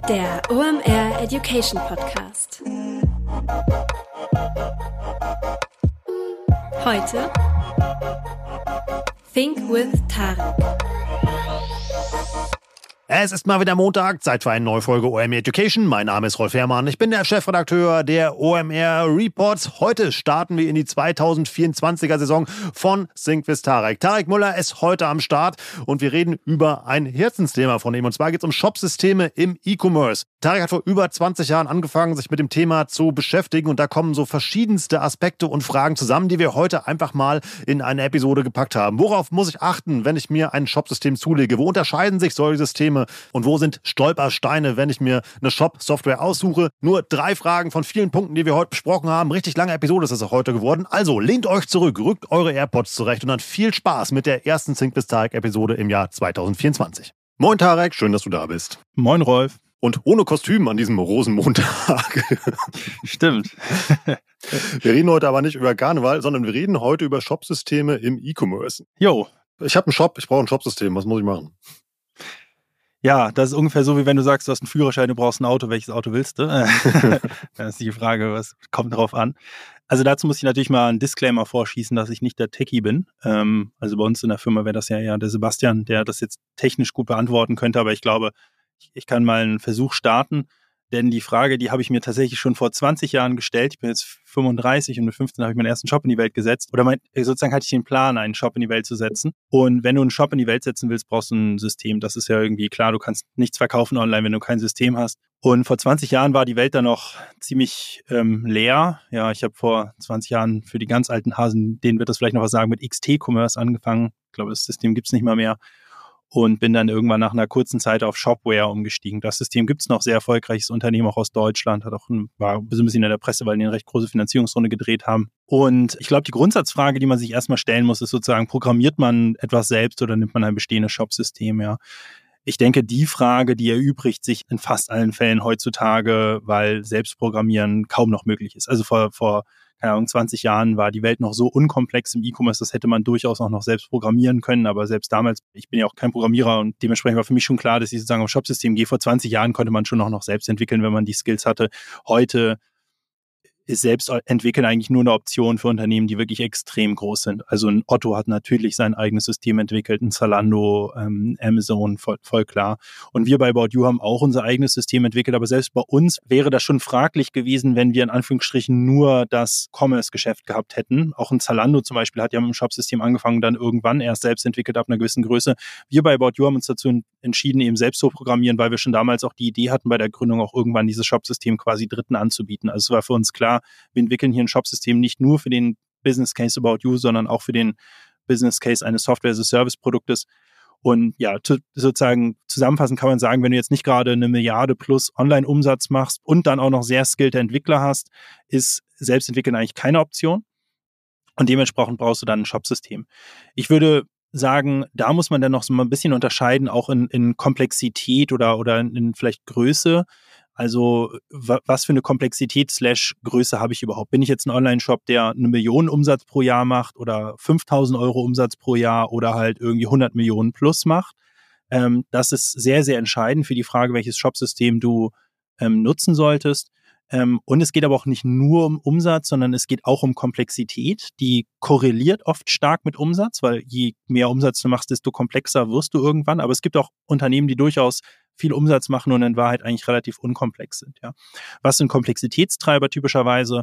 Der OMR Education Podcast. Heute Think with Tarek. Es ist mal wieder Montag, Zeit für eine neue Folge OMR Education. Mein Name ist Rolf Herrmann, ich bin der Chefredakteur der OMR Reports. Heute starten wir in die 2024er Saison von Think with Tarek. Tarek Müller ist heute am Start und wir reden über ein Herzensthema von ihm. Und zwar geht es um Shopsysteme im E-Commerce. Tarek hat vor über 20 Jahren angefangen, sich mit dem Thema zu beschäftigen und da kommen so verschiedenste Aspekte und Fragen zusammen, die wir heute einfach mal in eine Episode gepackt haben. Worauf muss ich achten, wenn ich mir ein Shopsystem zulege? Wo unterscheiden sich solche Systeme? Und wo sind Stolpersteine, wenn ich mir eine Shop-Software aussuche? Nur 3 Fragen von vielen Punkten, die wir heute besprochen haben. Richtig lange Episode ist es auch heute geworden. Also lehnt euch zurück, rückt eure AirPods zurecht und dann viel Spaß mit der ersten Think with Tarek-Episode im Jahr 2024. Moin Tarek, schön, dass du da bist. Moin Rolf. Und ohne Kostüm an diesem Rosenmontag. Stimmt. Wir reden heute aber nicht über Karneval, sondern wir reden heute über Shopsysteme im E-Commerce. Jo. Ich habe einen Shop, ich brauche ein Shopsystem. Was muss ich machen? Ja, das ist ungefähr so, wie wenn du sagst, du hast einen Führerschein, du brauchst ein Auto. Welches Auto willst du? Das ist die Frage, was kommt drauf an? Also dazu muss ich natürlich mal einen Disclaimer vorschießen, dass ich nicht der Techie bin. Also bei uns in der Firma wäre das ja eher der Sebastian, der das jetzt technisch gut beantworten könnte. Aber ich glaube, ich kann mal einen Versuch starten. Denn die Frage, die habe ich mir tatsächlich schon vor 20 Jahren gestellt. Ich bin jetzt 35 und mit 15 habe ich meinen ersten Shop in die Welt gesetzt. Oder sozusagen hatte ich den Plan, einen Shop in die Welt zu setzen. Und wenn du einen Shop in die Welt setzen willst, brauchst du ein System. Das ist ja irgendwie klar, du kannst nichts verkaufen online, wenn du kein System hast. Und vor 20 Jahren war die Welt dann noch ziemlich leer. Ja, ich habe vor 20 Jahren für die ganz alten Hasen, denen wird das vielleicht noch was sagen, mit XT-Commerce angefangen. Ich glaube, das System gibt's nicht mal mehr. Und bin dann irgendwann nach einer kurzen Zeit auf Shopware umgestiegen. Das System gibt's noch, sehr erfolgreiches Unternehmen, auch aus Deutschland, war ein bisschen in der Presse, weil die eine recht große Finanzierungsrunde gedreht haben. Und ich glaube, die Grundsatzfrage, die man sich erstmal stellen muss, ist sozusagen, programmiert man etwas selbst oder nimmt man ein bestehendes Shopsystem, ja? Ich denke, die Frage, die erübrigt sich in fast allen Fällen heutzutage, weil Selbstprogrammieren kaum noch möglich ist. Also vor keine Ahnung, 20 Jahren war die Welt noch so unkomplex im E-Commerce, das hätte man durchaus auch noch selbst programmieren können, aber selbst damals, ich bin ja auch kein Programmierer und dementsprechend war für mich schon klar, dass ich sozusagen auf Shopsystem gehe. Vor 20 Jahren konnte man schon auch noch selbst entwickeln, wenn man die Skills hatte. Heute ist Selbstentwickeln eigentlich nur eine Option für Unternehmen, die wirklich extrem groß sind. Also ein Otto hat natürlich sein eigenes System entwickelt, ein Zalando, Amazon, voll klar. Und wir bei About You haben auch unser eigenes System entwickelt, aber selbst bei uns wäre das schon fraglich gewesen, wenn wir in Anführungsstrichen nur das Commerce-Geschäft gehabt hätten. Auch ein Zalando zum Beispiel hat ja mit dem Shopsystem angefangen, dann irgendwann erst selbst entwickelt ab einer gewissen Größe. Wir bei About You haben uns dazu entschieden, eben selbst zu programmieren, weil wir schon damals auch die Idee hatten, bei der Gründung auch irgendwann dieses Shopsystem quasi Dritten anzubieten. Also es war für uns klar, wir entwickeln hier ein Shopsystem nicht nur für den Business Case About You, sondern auch für den Business Case eines Software-as-a-Service-Produktes. Und ja, sozusagen zusammenfassend kann man sagen, wenn du jetzt nicht gerade 1 Milliarde plus Online-Umsatz machst und dann auch noch sehr skillte Entwickler hast, ist Selbstentwickeln eigentlich keine Option. Und dementsprechend brauchst du dann ein Shopsystem. Ich würde sagen, da muss man dann noch so mal ein bisschen unterscheiden, auch in Komplexität oder in vielleicht Größe. Also was für eine Komplexität / Größe habe ich überhaupt? Bin ich jetzt ein Online-Shop, der 1 Million Umsatz pro Jahr macht oder 5.000 Euro Umsatz pro Jahr oder halt irgendwie 100 Millionen plus macht? Das ist sehr, sehr entscheidend für die Frage, welches Shopsystem du nutzen solltest. Und es geht aber auch nicht nur um Umsatz, sondern es geht auch um Komplexität. Die korreliert oft stark mit Umsatz, weil je mehr Umsatz du machst, desto komplexer wirst du irgendwann. Aber es gibt auch Unternehmen, die durchaus viel Umsatz machen und in Wahrheit eigentlich relativ unkomplex sind. Ja. Was sind Komplexitätstreiber typischerweise?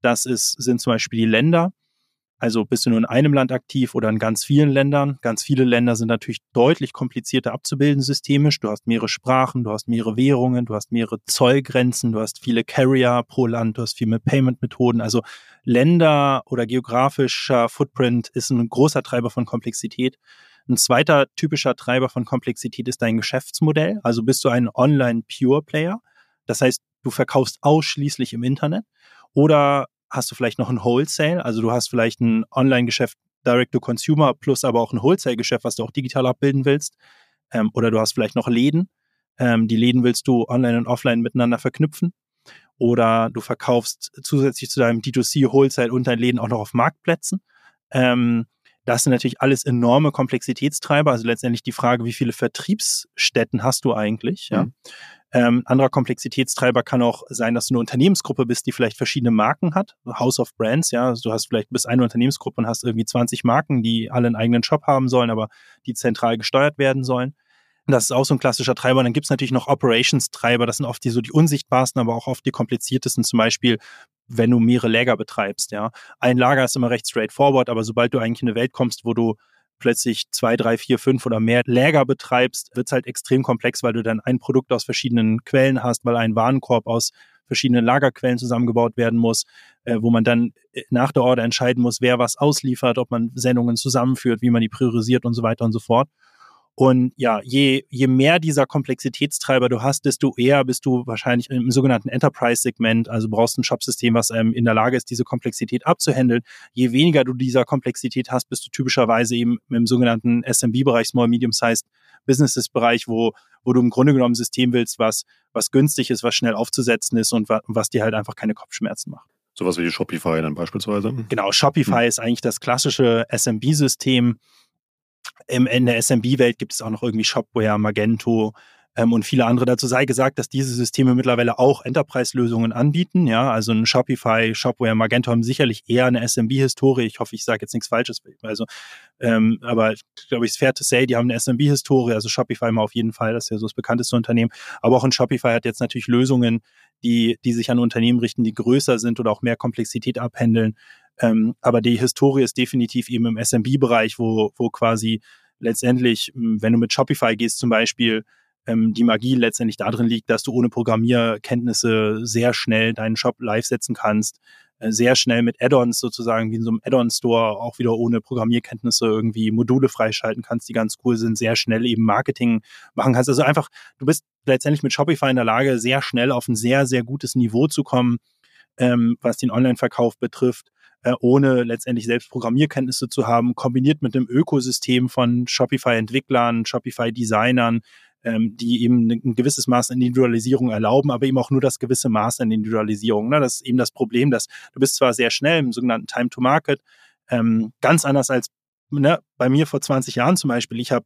Sind zum Beispiel die Länder. Also bist du nur in einem Land aktiv oder in ganz vielen Ländern. Ganz viele Länder sind natürlich deutlich komplizierter abzubilden systemisch. Du hast mehrere Sprachen, du hast mehrere Währungen, du hast mehrere Zollgrenzen, du hast viele Carrier pro Land, du hast viel mehr Payment-Methoden. Also Länder oder geografischer Footprint ist ein großer Treiber von Komplexität. Ein zweiter typischer Treiber von Komplexität ist dein Geschäftsmodell. Also bist du ein Online-Pure-Player. Das heißt, du verkaufst ausschließlich im Internet. Oder hast du vielleicht noch ein Wholesale, also du hast vielleicht ein Online-Geschäft Direct-to-Consumer plus aber auch ein Wholesale-Geschäft, was du auch digital abbilden willst. Oder du hast vielleicht noch Läden. Die Läden willst du online und offline miteinander verknüpfen. Oder du verkaufst zusätzlich zu deinem D2C, Wholesale und deinen Läden auch noch auf Marktplätzen. Das sind natürlich alles enorme Komplexitätstreiber, also letztendlich die Frage, wie viele Vertriebsstätten hast du eigentlich, ja. Anderer Komplexitätstreiber kann auch sein, dass du eine Unternehmensgruppe bist, die vielleicht verschiedene Marken hat, House of Brands, ja, also du bist eine Unternehmensgruppe und hast irgendwie 20 Marken, die alle einen eigenen Shop haben sollen, aber die zentral gesteuert werden sollen. Das ist auch so ein klassischer Treiber. Dann gibt es natürlich noch Operations-Treiber, das sind oft so die unsichtbarsten, aber auch oft die kompliziertesten, zum Beispiel, wenn du mehrere Lager betreibst, ja. Ein Lager ist immer recht straightforward, aber sobald du eigentlich in eine Welt kommst, wo du plötzlich 2, 3, 4, 5 oder mehr Lager betreibst, wird es halt extrem komplex, weil du dann ein Produkt aus verschiedenen Quellen hast, weil ein Warenkorb aus verschiedenen Lagerquellen zusammengebaut werden muss, wo man dann nach der Order entscheiden muss, wer was ausliefert, ob man Sendungen zusammenführt, wie man die priorisiert und so weiter und so fort. Und ja, je mehr dieser Komplexitätstreiber du hast, desto eher bist du wahrscheinlich im sogenannten Enterprise-Segment, also brauchst ein Shop-System, was in der Lage ist, diese Komplexität abzuhandeln. Je weniger du dieser Komplexität hast, bist du typischerweise eben im sogenannten SMB-Bereich, Small Medium-Sized Businesses-Bereich, wo du im Grunde genommen ein System willst, was günstig ist, was schnell aufzusetzen ist und was dir halt einfach keine Kopfschmerzen macht. Sowas wie Shopify dann beispielsweise? Genau, Shopify ist eigentlich das klassische SMB-System. In der SMB-Welt gibt es auch noch irgendwie Shopware, Magento und viele andere. Dazu sei gesagt, dass diese Systeme mittlerweile auch Enterprise-Lösungen anbieten. Ja, also ein Shopify, Shopware, Magento haben sicherlich eher eine SMB-Historie. Ich hoffe, ich sage jetzt nichts Falsches. Also, aber ich glaube, es ist fair to say, die haben eine SMB-Historie. Also Shopify mal auf jeden Fall, das ist ja so das bekannteste Unternehmen. Aber auch ein Shopify hat jetzt natürlich Lösungen, die sich an Unternehmen richten, die größer sind oder auch mehr Komplexität abhandeln. Aber die Historie ist definitiv eben im SMB-Bereich, wo quasi letztendlich, wenn du mit Shopify gehst zum Beispiel, die Magie letztendlich darin liegt, dass du ohne Programmierkenntnisse sehr schnell deinen Shop live setzen kannst, sehr schnell mit Add-ons sozusagen, wie in so einem Add-on-Store, auch wieder ohne Programmierkenntnisse irgendwie Module freischalten kannst, die ganz cool sind, sehr schnell eben Marketing machen kannst. Also einfach, du bist letztendlich mit Shopify in der Lage, sehr schnell auf ein sehr, sehr gutes Niveau zu kommen, was den Online-Verkauf betrifft, ohne letztendlich selbst Programmierkenntnisse zu haben, kombiniert mit einem Ökosystem von Shopify-Entwicklern, Shopify-Designern, die eben ein gewisses Maß an Individualisierung erlauben, aber eben auch nur das gewisse Maß an Individualisierung. Ne? Das ist eben das Problem, dass du bist zwar sehr schnell im sogenannten Time to Market, ganz anders als bei mir vor 20 Jahren zum Beispiel. Ich habe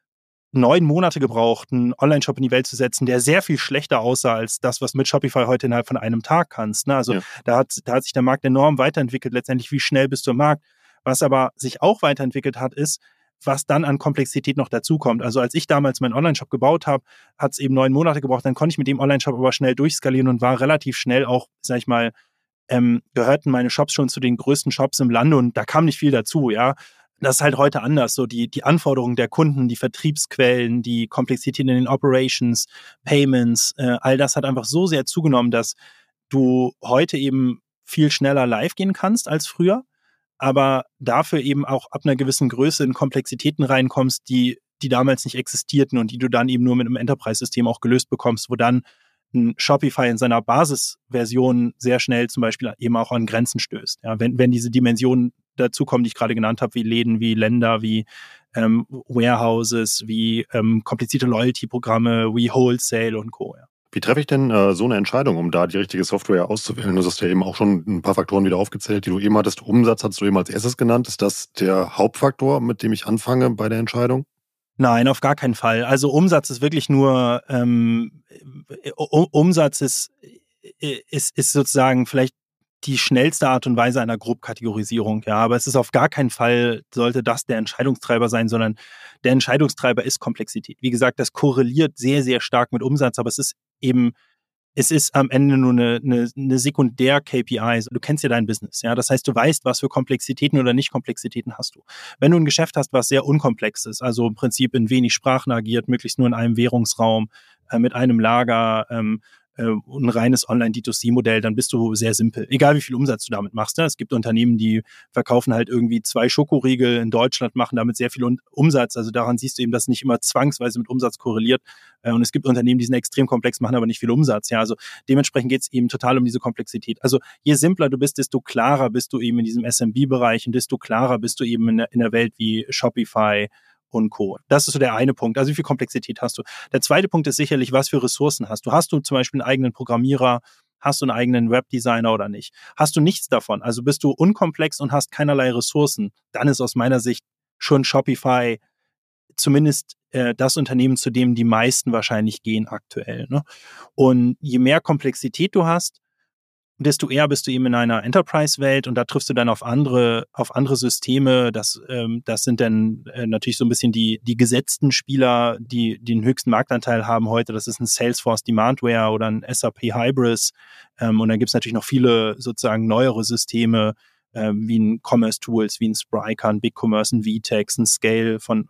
9 Monate gebraucht, einen Online-Shop in die Welt zu setzen, der sehr viel schlechter aussah als das, was mit Shopify heute innerhalb von einem Tag kannst. Ne? Also da hat sich der Markt enorm weiterentwickelt. Letztendlich, wie schnell bist du im Markt? Was aber sich auch weiterentwickelt hat, ist, was dann an Komplexität noch dazukommt. Also als ich damals meinen Online-Shop gebaut habe, hat es eben 9 Monate gebraucht. Dann konnte ich mit dem Online-Shop aber schnell durchskalieren und war relativ schnell auch, sag ich mal, gehörten meine Shops schon zu den größten Shops im Lande und da kam nicht viel dazu, ja. Das ist halt heute anders, so die Anforderungen der Kunden, die Vertriebsquellen, die Komplexität in den Operations, Payments, all das hat einfach so sehr zugenommen, dass du heute eben viel schneller live gehen kannst als früher, aber dafür eben auch ab einer gewissen Größe in Komplexitäten reinkommst, die damals nicht existierten und die du dann eben nur mit einem Enterprise-System auch gelöst bekommst, wo dann ein Shopify in seiner Basisversion sehr schnell zum Beispiel eben auch an Grenzen stößt. Ja, wenn diese Dimensionen dazu kommen, die ich gerade genannt habe, wie Läden, wie Länder, wie Warehouses, wie komplizierte Loyalty-Programme, wie Wholesale und Co. Ja. Wie treffe ich denn so eine Entscheidung, um da die richtige Software auszuwählen? Du hast ja eben auch schon ein paar Faktoren wieder aufgezählt, die du eben hattest. Umsatz hast du eben als erstes genannt. Ist das der Hauptfaktor, mit dem ich anfange bei der Entscheidung? Nein, auf gar keinen Fall. Also Umsatz ist wirklich nur, Umsatz ist sozusagen vielleicht die schnellste Art und Weise einer Grobkategorisierung, ja, aber es ist auf gar keinen Fall, sollte das der Entscheidungstreiber sein, sondern der Entscheidungstreiber ist Komplexität. Wie gesagt, das korreliert sehr, sehr stark mit Umsatz, aber es ist am Ende nur eine Sekundär-KPI. Du kennst ja dein Business, ja. Das heißt, du weißt, was für Komplexitäten oder Nicht-Komplexitäten hast du. Wenn du ein Geschäft hast, was sehr unkomplex ist, also im Prinzip in wenig Sprachen agiert, möglichst nur in einem Währungsraum, mit einem Lager, ein reines Online-D2C-Modell, dann bist du sehr simpel. Egal, wie viel Umsatz du damit machst. Ne? Es gibt Unternehmen, die verkaufen halt irgendwie 2 Schokoriegel in Deutschland, machen damit sehr viel Umsatz. Also daran siehst du eben, dass nicht immer zwangsweise mit Umsatz korreliert. Und es gibt Unternehmen, die sind extrem komplex, machen aber nicht viel Umsatz. Ja, also dementsprechend geht es eben total um diese Komplexität. Also je simpler du bist, desto klarer bist du eben in diesem SMB-Bereich und desto klarer bist du eben in der Welt wie Shopify und Co. Das ist so der eine Punkt. Also wie viel Komplexität hast du? Der zweite Punkt ist sicherlich, was für Ressourcen hast du? Hast du zum Beispiel einen eigenen Programmierer? hast du einen eigenen Webdesigner oder nicht. Hast du nichts davon, also bist du unkomplex und hast keinerlei Ressourcen, dann ist aus meiner Sicht schon Shopify zumindest das Unternehmen, zu dem die meisten wahrscheinlich gehen aktuell. Ne? Und je mehr Komplexität du hast, desto eher bist du eben in einer Enterprise-Welt und da triffst du dann auf andere Systeme. Das sind dann natürlich so ein bisschen die gesetzten Spieler, die den höchsten Marktanteil haben heute. Das ist ein Salesforce Demandware oder ein SAP Hybris. Und dann gibt es natürlich noch viele sozusagen neuere Systeme, wie ein Commerce Tools, wie ein Spryker, ein BigCommerce, ein VTEX, ein Scale von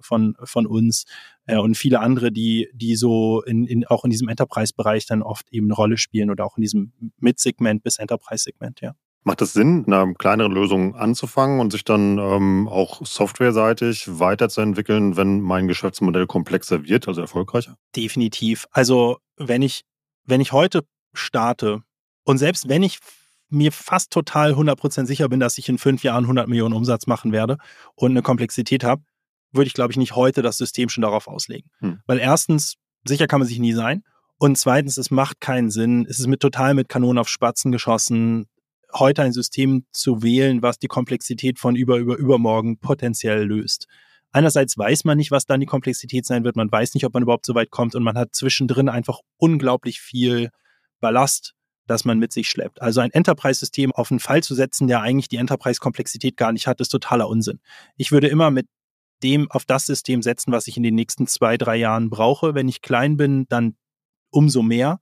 uns und viele andere, die so auch in diesem Enterprise-Bereich dann oft eben eine Rolle spielen oder auch in diesem Mid-Segment bis Enterprise-Segment, ja. Macht es Sinn, in einer kleineren Lösung anzufangen und sich dann auch softwareseitig weiterzuentwickeln, wenn mein Geschäftsmodell komplexer wird, also erfolgreicher? Definitiv. Also wenn ich heute starte und selbst wenn ich mir fast total 100% sicher bin, dass ich in 5 Jahren 100 Millionen Umsatz machen werde und eine Komplexität habe, würde ich, glaube ich, nicht heute das System schon darauf auslegen. Weil erstens, sicher kann man sich nie sein. Und zweitens, es macht keinen Sinn. Es ist total mit Kanonen auf Spatzen geschossen, heute ein System zu wählen, was die Komplexität von übermorgen potenziell löst. Einerseits weiß man nicht, was dann die Komplexität sein wird. Man weiß nicht, ob man überhaupt so weit kommt. Und man hat zwischendrin einfach unglaublich viel Ballast, das man mit sich schleppt. Also ein Enterprise-System auf einen Fall zu setzen, der eigentlich die Enterprise-Komplexität gar nicht hat, ist totaler Unsinn. Ich würde immer mit dem auf das System setzen, was ich in den nächsten 2-3 Jahren brauche. Wenn ich klein bin, dann umso mehr.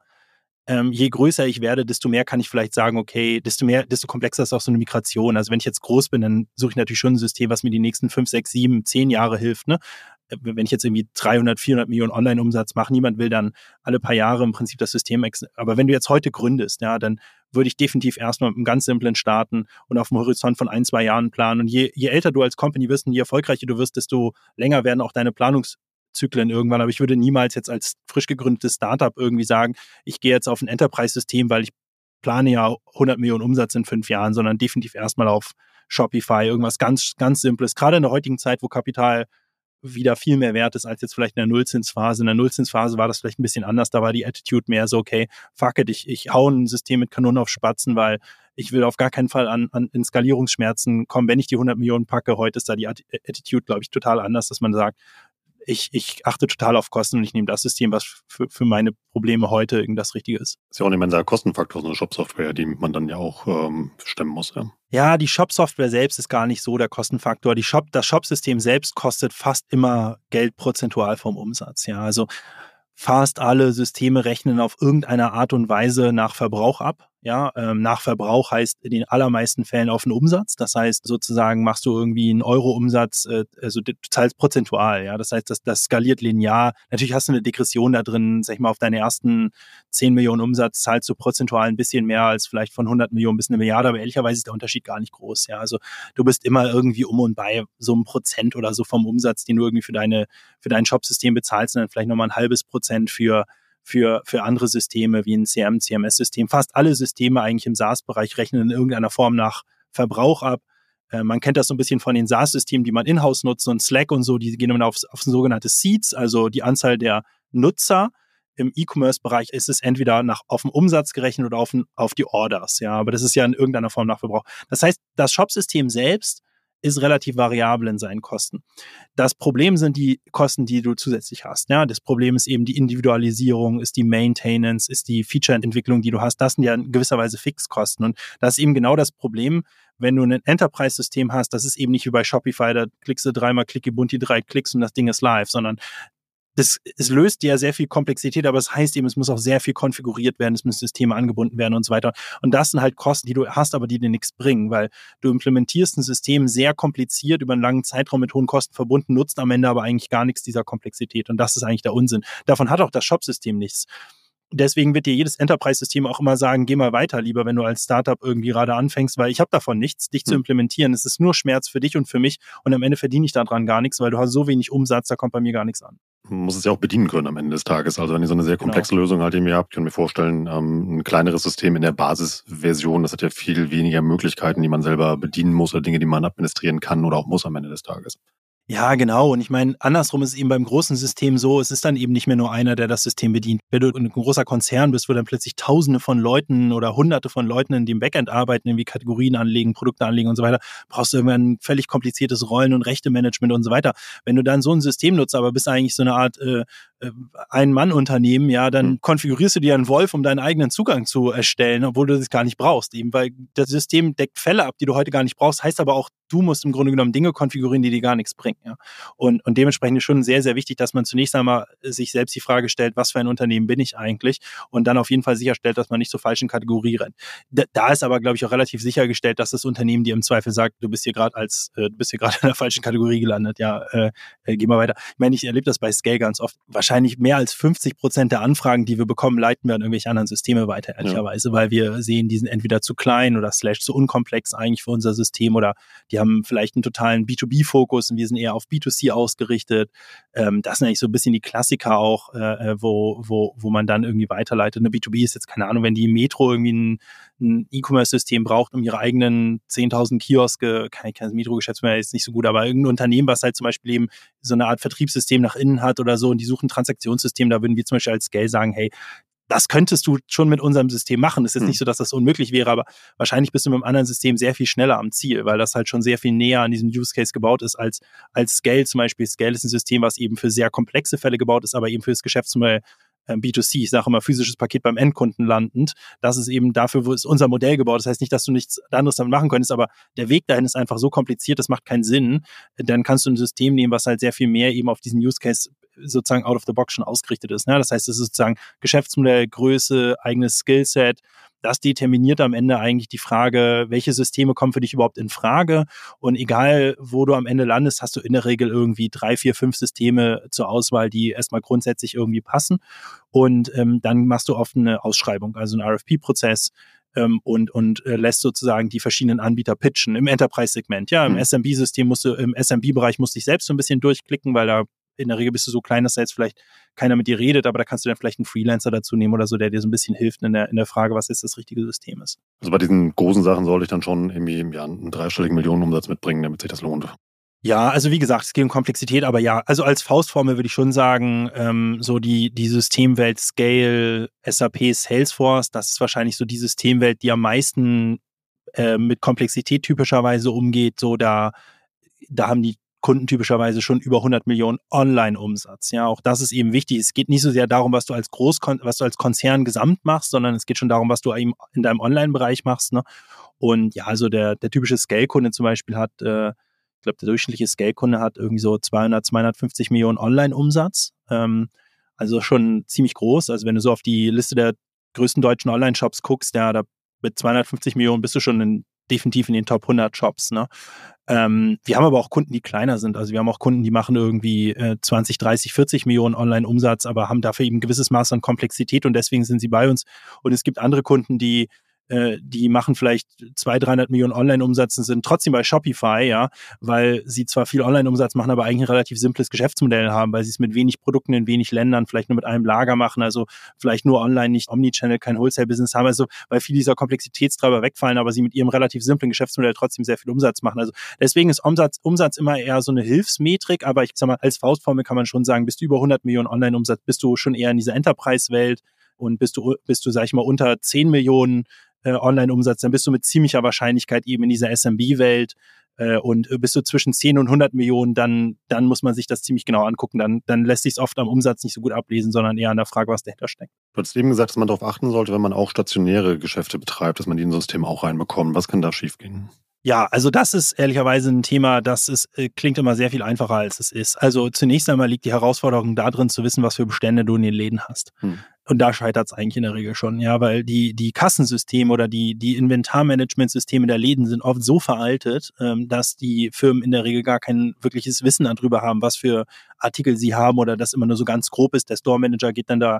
Je größer ich werde, desto mehr kann ich vielleicht sagen, okay, desto komplexer ist auch so eine Migration. Also wenn ich jetzt groß bin, dann suche ich natürlich schon ein System, was mir die nächsten 5, 6, 7, 10 Jahre hilft. Ne? Wenn ich jetzt irgendwie 300, 400 Millionen Online-Umsatz mache, niemand will dann alle paar Jahre im Prinzip das System aber wenn du jetzt heute gründest, ja, dann würde ich definitiv erstmal mit einem ganz simplen starten und auf dem Horizont von 1, 2 Jahren planen. Und je älter du als Company wirst und je erfolgreicher du wirst, desto länger werden auch deine Planungszyklen irgendwann. Aber ich würde niemals jetzt als frisch gegründetes Startup irgendwie sagen, ich gehe jetzt auf ein Enterprise-System, weil ich plane ja 100 Millionen Umsatz in 5 Jahren, sondern definitiv erstmal auf Shopify, irgendwas ganz, ganz Simples. Gerade in der heutigen Zeit, wo Kapital wieder viel mehr wert ist als jetzt vielleicht in der Nullzinsphase. In der Nullzinsphase war das vielleicht ein bisschen anders. Da war die Attitude mehr so, okay, fuck it, ich hau ein System mit Kanonen auf Spatzen, weil ich will auf gar keinen Fall in Skalierungsschmerzen kommen, wenn ich die 100 Millionen packe. Heute ist da die Attitude, glaube ich, total anders, dass man sagt, ich achte total auf Kosten und ich nehme das System, was für meine Probleme heute das Richtige ist. Das ist ja auch ein immenser Kostenfaktor, so eine Shop-Software, die man dann ja auch stemmen muss. Ja. Ja, die Shop-Software selbst ist gar nicht so der Kostenfaktor. Das Shop-System selbst kostet fast immer Geld prozentual vom Umsatz. Ja, also fast alle Systeme rechnen auf irgendeine Art und Weise nach Verbrauch ab. Ja, nach Verbrauch heißt in den allermeisten Fällen auf den Umsatz. Das heißt, sozusagen machst du irgendwie einen Euro-Umsatz, also du zahlst prozentual. Ja, das heißt, das skaliert linear. Natürlich hast du eine Degression da drin. Sag ich mal, auf deine ersten 10 Millionen Umsatz zahlst du prozentual ein bisschen mehr als vielleicht von 100 Millionen bis 1 Milliarde. Aber ehrlicherweise ist der Unterschied gar nicht groß. Ja, also du bist immer irgendwie um und bei so einem Prozent oder so vom Umsatz, den du irgendwie für dein Shop-System bezahlst, und dann vielleicht nochmal ein halbes Prozent für andere Systeme wie ein CMS-System. Fast alle Systeme eigentlich im SaaS-Bereich rechnen in irgendeiner Form nach Verbrauch ab. Man kennt das so ein bisschen von den SaaS-Systemen, die man in-house nutzt, und Slack und so, die gehen dann auf sogenannte Seats, also die Anzahl der Nutzer. Im E-Commerce-Bereich ist es entweder auf den Umsatz gerechnet oder auf die Orders. Ja, aber das ist ja in irgendeiner Form nach Verbrauch. Das heißt, das Shop-System selbst ist relativ variabel in seinen Kosten. Das Problem sind die Kosten, die du zusätzlich hast. Ja, das Problem ist eben die Individualisierung, ist die Maintenance, ist die Feature-Entwicklung, die du hast. Das sind ja in gewisser Weise Fixkosten. Und das ist eben genau das Problem, wenn du ein Enterprise-System hast. Das ist eben nicht wie bei Shopify, da klickst du 3-mal Clicky-Bunti, 3 Klicks und das Ding ist live, sondern es löst ja sehr viel Komplexität, aber es heißt eben, es muss auch sehr viel konfiguriert werden, es müssen Systeme angebunden werden und so weiter. Und das sind halt Kosten, die du hast, aber die dir nichts bringen, weil du implementierst ein System sehr kompliziert über einen langen Zeitraum mit hohen Kosten verbunden, nutzt am Ende aber eigentlich gar nichts dieser Komplexität. Und das ist eigentlich der Unsinn. Davon hat auch das Shop-System nichts. Deswegen wird dir jedes Enterprise-System auch immer sagen, geh mal weiter, lieber, wenn du als Startup irgendwie gerade anfängst, weil ich habe davon nichts, dich zu implementieren. Es ist nur Schmerz für dich und für mich und am Ende verdiene ich daran gar nichts, weil du hast so wenig Umsatz, da kommt bei mir gar nichts an. Man muss es ja auch bedienen können am Ende des Tages. Also wenn ihr so eine sehr komplexe Lösung halt irgendwie habt, könnt ihr mir vorstellen, ein kleineres System in der Basisversion, das hat ja viel weniger Möglichkeiten, die man selber bedienen muss oder Dinge, die man administrieren kann oder auch muss am Ende des Tages. Ja, genau. Und ich meine, andersrum ist es eben beim großen System so, es ist dann eben nicht mehr nur einer, der das System bedient. Wenn du ein großer Konzern bist, wo dann plötzlich Tausende von Leuten oder Hunderte von Leuten in dem Backend arbeiten, irgendwie Kategorien anlegen, Produkte anlegen und so weiter, brauchst du irgendwann ein völlig kompliziertes Rollen- und Rechtemanagement und so weiter. Wenn du dann so ein System nutzt, aber bist eigentlich so eine Art Ein-Mann-Unternehmen, ja, dann konfigurierst du dir einen Wolf, um deinen eigenen Zugang zu erstellen, obwohl du das gar nicht brauchst. Eben weil das System deckt Fälle ab, die du heute gar nicht brauchst, heißt aber auch, du musst im Grunde genommen Dinge konfigurieren, die dir gar nichts bringen. Ja. Und dementsprechend ist schon sehr, sehr wichtig, dass man zunächst einmal sich selbst die Frage stellt, was für ein Unternehmen bin ich eigentlich? Und dann auf jeden Fall sicherstellt, dass man nicht zur falschen Kategorie rennt. Da ist aber, glaube ich, auch relativ sichergestellt, dass das Unternehmen dir im Zweifel sagt, du bist hier gerade in der falschen Kategorie gelandet. Ja, geh mal weiter. Ich meine, ich erlebe das bei Scale ganz oft. Wahrscheinlich mehr als 50% der Anfragen, die wir bekommen, leiten wir an irgendwelche anderen Systeme weiter, ehrlicherweise, weil wir sehen, die sind entweder zu klein oder / zu unkomplex eigentlich für unser System oder die haben vielleicht einen totalen B2B-Fokus und wir sind eher auf B2C ausgerichtet. Das sind eigentlich so ein bisschen die Klassiker auch, wo man dann irgendwie weiterleitet. Eine B2B ist jetzt, keine Ahnung, wenn die Metro irgendwie ein E-Commerce-System braucht, um ihre eigenen 10.000 Kioske, kann das Metro-Geschäftsmodell jetzt nicht so gut, aber irgendein Unternehmen, was halt zum Beispiel eben so eine Art Vertriebssystem nach innen hat oder so und die suchen ein Transaktionssystem, da würden wir zum Beispiel als Scale sagen, hey, das könntest du schon mit unserem System machen. Es ist jetzt nicht so, dass das unmöglich wäre, aber wahrscheinlich bist du mit einem anderen System sehr viel schneller am Ziel, weil das halt schon sehr viel näher an diesem Use Case gebaut ist als Scale zum Beispiel. Scale ist ein System, was eben für sehr komplexe Fälle gebaut ist, aber eben für das Geschäftsmodell B2C, ich sage immer physisches Paket beim Endkunden landend. Das ist eben dafür, wo ist unser Modell gebaut. Das heißt nicht, dass du nichts anderes damit machen könntest, aber der Weg dahin ist einfach so kompliziert, das macht keinen Sinn. Dann kannst du ein System nehmen, was halt sehr viel mehr eben auf diesen Use Case sozusagen out of the box schon ausgerichtet ist. Ne? Das heißt, es ist sozusagen Geschäftsmodell, Größe, eigenes Skillset. Das determiniert am Ende eigentlich die Frage, welche Systeme kommen für dich überhaupt in Frage. Und egal, wo du am Ende landest, hast du in der Regel irgendwie 3, 4, 5 Systeme zur Auswahl, die erstmal grundsätzlich irgendwie passen. Und dann machst du oft eine Ausschreibung, also einen RFP-Prozess. Und lässt sozusagen die verschiedenen Anbieter pitchen im Enterprise-Segment. Ja, im SMB-System im SMB-Bereich musst du dich selbst so ein bisschen durchklicken, weil da in der Regel bist du so klein, dass da jetzt vielleicht keiner mit dir redet, aber da kannst du dann vielleicht einen Freelancer dazu nehmen oder so, der dir so ein bisschen hilft in der Frage, was jetzt das richtige System ist. Also bei diesen großen Sachen sollte ich dann schon irgendwie im Jahr einen dreistelligen Millionenumsatz mitbringen, damit sich das lohnt. Ja, also wie gesagt, es geht um Komplexität, aber ja, also als Faustformel würde ich schon sagen, so die Systemwelt Scale, SAP, Salesforce, das ist wahrscheinlich so die Systemwelt, die am meisten mit Komplexität typischerweise umgeht. So da haben die Kunden typischerweise schon über 100 Millionen Online-Umsatz. Ja, auch das ist eben wichtig. Es geht nicht so sehr darum, was du als Konzern gesamt machst, sondern es geht schon darum, was du eben in deinem Online-Bereich machst. Ne? Und ja, also der typische Scale-Kunde zum Beispiel hat, ich glaube, der durchschnittliche Scale-Kunde hat irgendwie so 250 Millionen Online-Umsatz. Also schon ziemlich groß. Also wenn du so auf die Liste der größten deutschen Online-Shops guckst, ja, da mit 250 Millionen bist du schon definitiv in den Top 100 Shops. Ne? Wir haben aber auch Kunden, die kleiner sind. Also wir haben auch Kunden, die machen irgendwie 20, 30, 40 Millionen Online-Umsatz, aber haben dafür eben ein gewisses Maß an Komplexität und deswegen sind sie bei uns. Und es gibt andere Kunden, die machen vielleicht 200, 300 Millionen Online-Umsatz und sind trotzdem bei Shopify, ja, weil sie zwar viel Online-Umsatz machen, aber eigentlich ein relativ simples Geschäftsmodell haben, weil sie es mit wenig Produkten in wenig Ländern, vielleicht nur mit einem Lager machen, also vielleicht nur online, nicht Omnichannel, kein Wholesale-Business haben, also weil viele dieser Komplexitätstreiber wegfallen, aber sie mit ihrem relativ simplen Geschäftsmodell trotzdem sehr viel Umsatz machen. Also deswegen ist Umsatz immer eher so eine Hilfsmetrik, aber ich sag mal, als Faustformel kann man schon sagen, bist du über 100 Millionen Online-Umsatz, bist du schon eher in dieser Enterprise-Welt und bist du, sag ich mal, unter 10 Millionen Online-Umsatz, dann bist du mit ziemlicher Wahrscheinlichkeit eben in dieser SMB-Welt und bist du zwischen 10 und 100 Millionen, dann muss man sich das ziemlich genau angucken. Dann lässt sich es oft am Umsatz nicht so gut ablesen, sondern eher an der Frage, was dahinter steckt. Du hast eben gesagt, dass man darauf achten sollte, wenn man auch stationäre Geschäfte betreibt, dass man die in so ein System auch reinbekommt. Was kann da schiefgehen? Ja, also das ist ehrlicherweise ein Thema, klingt immer sehr viel einfacher, als es ist. Also zunächst einmal liegt die Herausforderung darin, zu wissen, was für Bestände du in den Läden hast. Und da scheitert es eigentlich in der Regel schon, ja, weil die Kassensysteme oder die Inventarmanagementsysteme der Läden sind oft so veraltet, dass die Firmen in der Regel gar kein wirkliches Wissen darüber haben, was für Artikel sie haben oder das immer nur so ganz grob ist. Der Store Manager geht dann da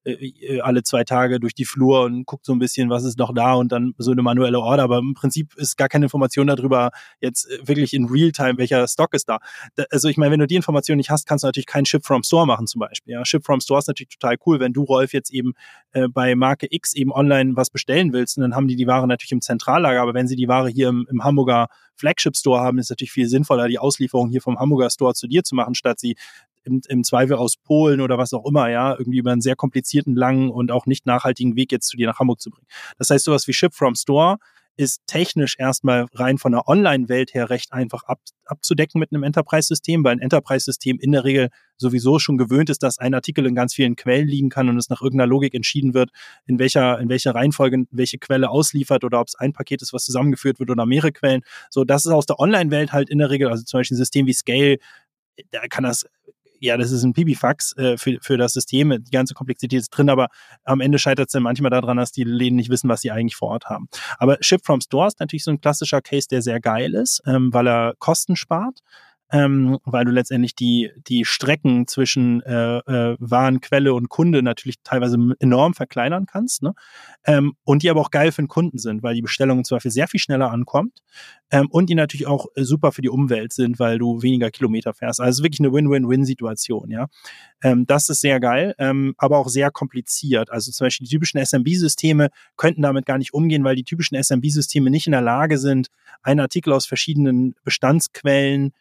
alle 2 Tage durch die Flur und guckt so ein bisschen, was ist noch da und dann so eine manuelle Order. Aber im Prinzip ist gar keine Information darüber, jetzt wirklich in Realtime, welcher Stock ist da. Also ich meine, wenn du die Information nicht hast, kannst du natürlich keinen Ship from Store machen zum Beispiel. Ja, Ship from Store ist natürlich total cool, wenn du, Rolf, jetzt eben bei Marke X eben online was bestellen willst und dann haben die Ware natürlich im Zentrallager, aber wenn sie die Ware hier im Hamburger Flagship Store haben, ist es natürlich viel sinnvoller, die Auslieferung hier vom Hamburger Store zu dir zu machen, statt sie im Zweifel aus Polen oder was auch immer, ja, irgendwie über einen sehr komplizierten, langen und auch nicht nachhaltigen Weg jetzt zu dir nach Hamburg zu bringen. Das heißt, sowas wie Ship from Store ist technisch erstmal rein von der Online-Welt her recht einfach abzudecken mit einem Enterprise-System, weil ein Enterprise-System in der Regel sowieso schon gewöhnt ist, dass ein Artikel in ganz vielen Quellen liegen kann und es nach irgendeiner Logik entschieden wird, in welcher Reihenfolge welche Quelle ausliefert oder ob es ein Paket ist, was zusammengeführt wird oder mehrere Quellen. So, das ist aus der Online-Welt halt in der Regel, also zum Beispiel ein System wie Scale, da kann das ist ein Pipifax für das System, die ganze Komplexität ist drin, aber am Ende scheitert es dann manchmal daran, dass die Läden nicht wissen, was sie eigentlich vor Ort haben. Aber Ship from Store ist natürlich so ein klassischer Case, der sehr geil ist, weil er Kosten spart, weil du letztendlich die Strecken zwischen Warenquelle und Kunde natürlich teilweise enorm verkleinern kannst, ne? Und die aber auch geil für den Kunden sind, weil die Bestellung zum Beispiel sehr viel schneller ankommt und die natürlich auch super für die Umwelt sind, weil du weniger Kilometer fährst. Also wirklich eine Win-Win-Win-Situation, ja. Das ist sehr geil, aber auch sehr kompliziert. Also zum Beispiel die typischen SMB-Systeme könnten damit gar nicht umgehen, weil die typischen SMB-Systeme nicht in der Lage sind, einen Artikel aus verschiedenen Bestandsquellen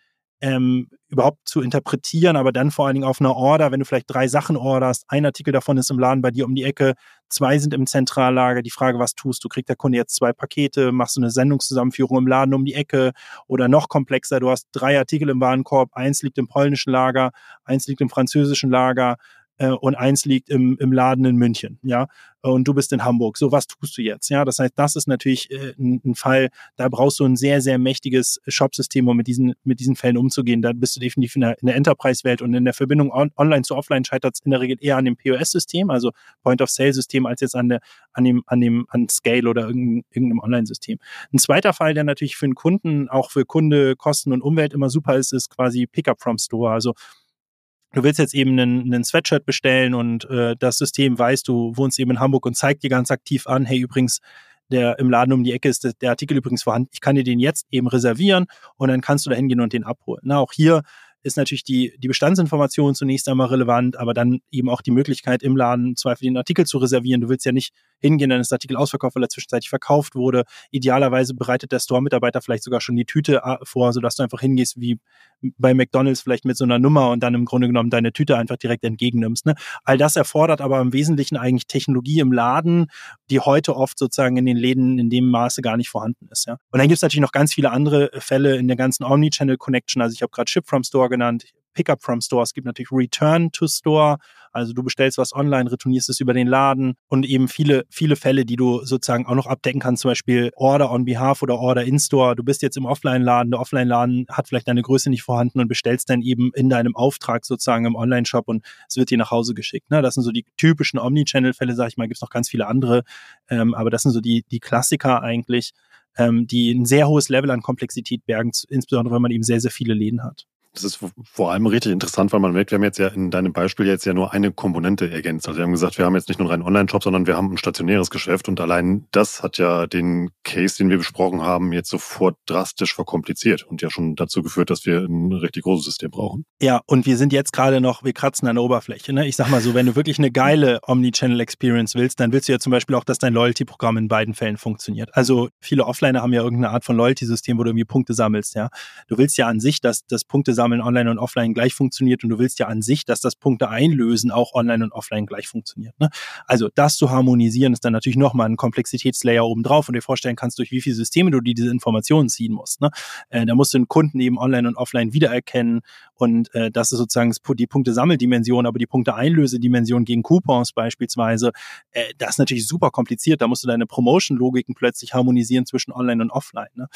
überhaupt zu interpretieren, aber dann vor allen Dingen auf einer Order, wenn du vielleicht 3 Sachen orderst, ein Artikel davon ist im Laden bei dir um die Ecke, 2 sind im Zentrallager, die Frage, was tust du? Kriegt der Kunde jetzt 2 Pakete, machst du eine Sendungszusammenführung im Laden um die Ecke oder noch komplexer, du hast 3 Artikel im Warenkorb, 1 liegt im polnischen Lager, 1 liegt im französischen Lager und 1 liegt im Laden in München, ja, und du bist in Hamburg. So, was tust du jetzt? Ja, das heißt, das ist natürlich ein Fall, da brauchst du ein sehr, sehr mächtiges Shop-System, um mit diesen Fällen umzugehen. Da bist du definitiv in der Enterprise-Welt und in der Verbindung online zu offline scheitert es in der Regel eher an dem POS-System, also Point-of-Sale-System, als jetzt an Scale oder irgendeinem Online-System. Ein zweiter Fall, der natürlich für den Kunden, auch für Kunde, Kosten und Umwelt immer super ist quasi Pickup from Store. Also du willst jetzt eben einen Sweatshirt bestellen und das System weiß, du wohnst eben in Hamburg und zeigt dir ganz aktiv an, hey, übrigens, der im Laden um die Ecke ist der Artikel übrigens vorhanden, ich kann dir den jetzt eben reservieren und dann kannst du da hingehen und den abholen. Na, auch hier ist natürlich die Bestandsinformation zunächst einmal relevant, aber dann eben auch die Möglichkeit im Laden im Zweifel den Artikel zu reservieren. Du willst ja nicht hingehen, dann ist der Artikel ausverkauft, weil er zwischenzeitlich verkauft wurde. Idealerweise bereitet der Store-Mitarbeiter vielleicht sogar schon die Tüte vor, sodass du einfach hingehst wie bei McDonald's vielleicht mit so einer Nummer und dann im Grunde genommen deine Tüte einfach direkt entgegennimmst. Ne? All das erfordert aber im Wesentlichen eigentlich Technologie im Laden, die heute oft sozusagen in den Läden in dem Maße gar nicht vorhanden ist. Ja? Und dann gibt es natürlich noch ganz viele andere Fälle in der ganzen Omnichannel-Connection. Also ich habe gerade Ship from Store genannt, Pickup from Store, es gibt natürlich Return to Store, also du bestellst was online, retournierst es über den Laden und eben viele Fälle, die du sozusagen auch noch abdecken kannst, zum Beispiel Order on behalf oder Order in Store. Du bist jetzt im Offline-Laden, der Offline-Laden hat vielleicht deine Größe nicht vorhanden und bestellst dann eben in deinem Auftrag sozusagen im Online-Shop und es wird dir nach Hause geschickt. Ne? Das sind so die typischen Omnichannel-Fälle, sag ich mal, gibt es noch ganz viele andere, aber das sind so die Klassiker eigentlich, die ein sehr hohes Level an Komplexität bergen, insbesondere wenn man eben sehr, sehr viele Läden hat. Das ist vor allem richtig interessant, weil man merkt, wir haben jetzt ja in deinem Beispiel jetzt ja nur eine Komponente ergänzt. Also wir haben gesagt, wir haben jetzt nicht nur einen reinen Online-Shop, sondern wir haben ein stationäres Geschäft und allein das hat ja den Case, den wir besprochen haben, jetzt sofort drastisch verkompliziert und ja schon dazu geführt, dass wir ein richtig großes System brauchen. Ja, und wir sind jetzt gerade noch, wir kratzen an der Oberfläche. Ne? Ich sag mal so, wenn du wirklich eine geile Omnichannel-Experience willst, dann willst du ja zum Beispiel auch, dass dein Loyalty-Programm in beiden Fällen funktioniert. Also viele Offliner haben ja irgendeine Art von Loyalty-System, wo du irgendwie Punkte sammelst. Ja, du willst ja an sich, dass das Punktesammeln online und offline gleich funktioniert und du willst ja an sich, dass das Punkte einlösen auch online und offline gleich funktioniert. Ne? Also das zu harmonisieren ist dann natürlich nochmal ein Komplexitätslayer obendrauf und dir vorstellen kannst, durch wie viele Systeme du diese Informationen ziehen musst. Ne? Da musst du den Kunden eben online und offline wiedererkennen und das ist sozusagen die Punkte-Sammeldimension, aber die Punkte-Einlösedimension gegen Coupons beispielsweise, das ist natürlich super kompliziert. Da musst du deine Promotion-Logiken plötzlich harmonisieren zwischen online und offline. Ne?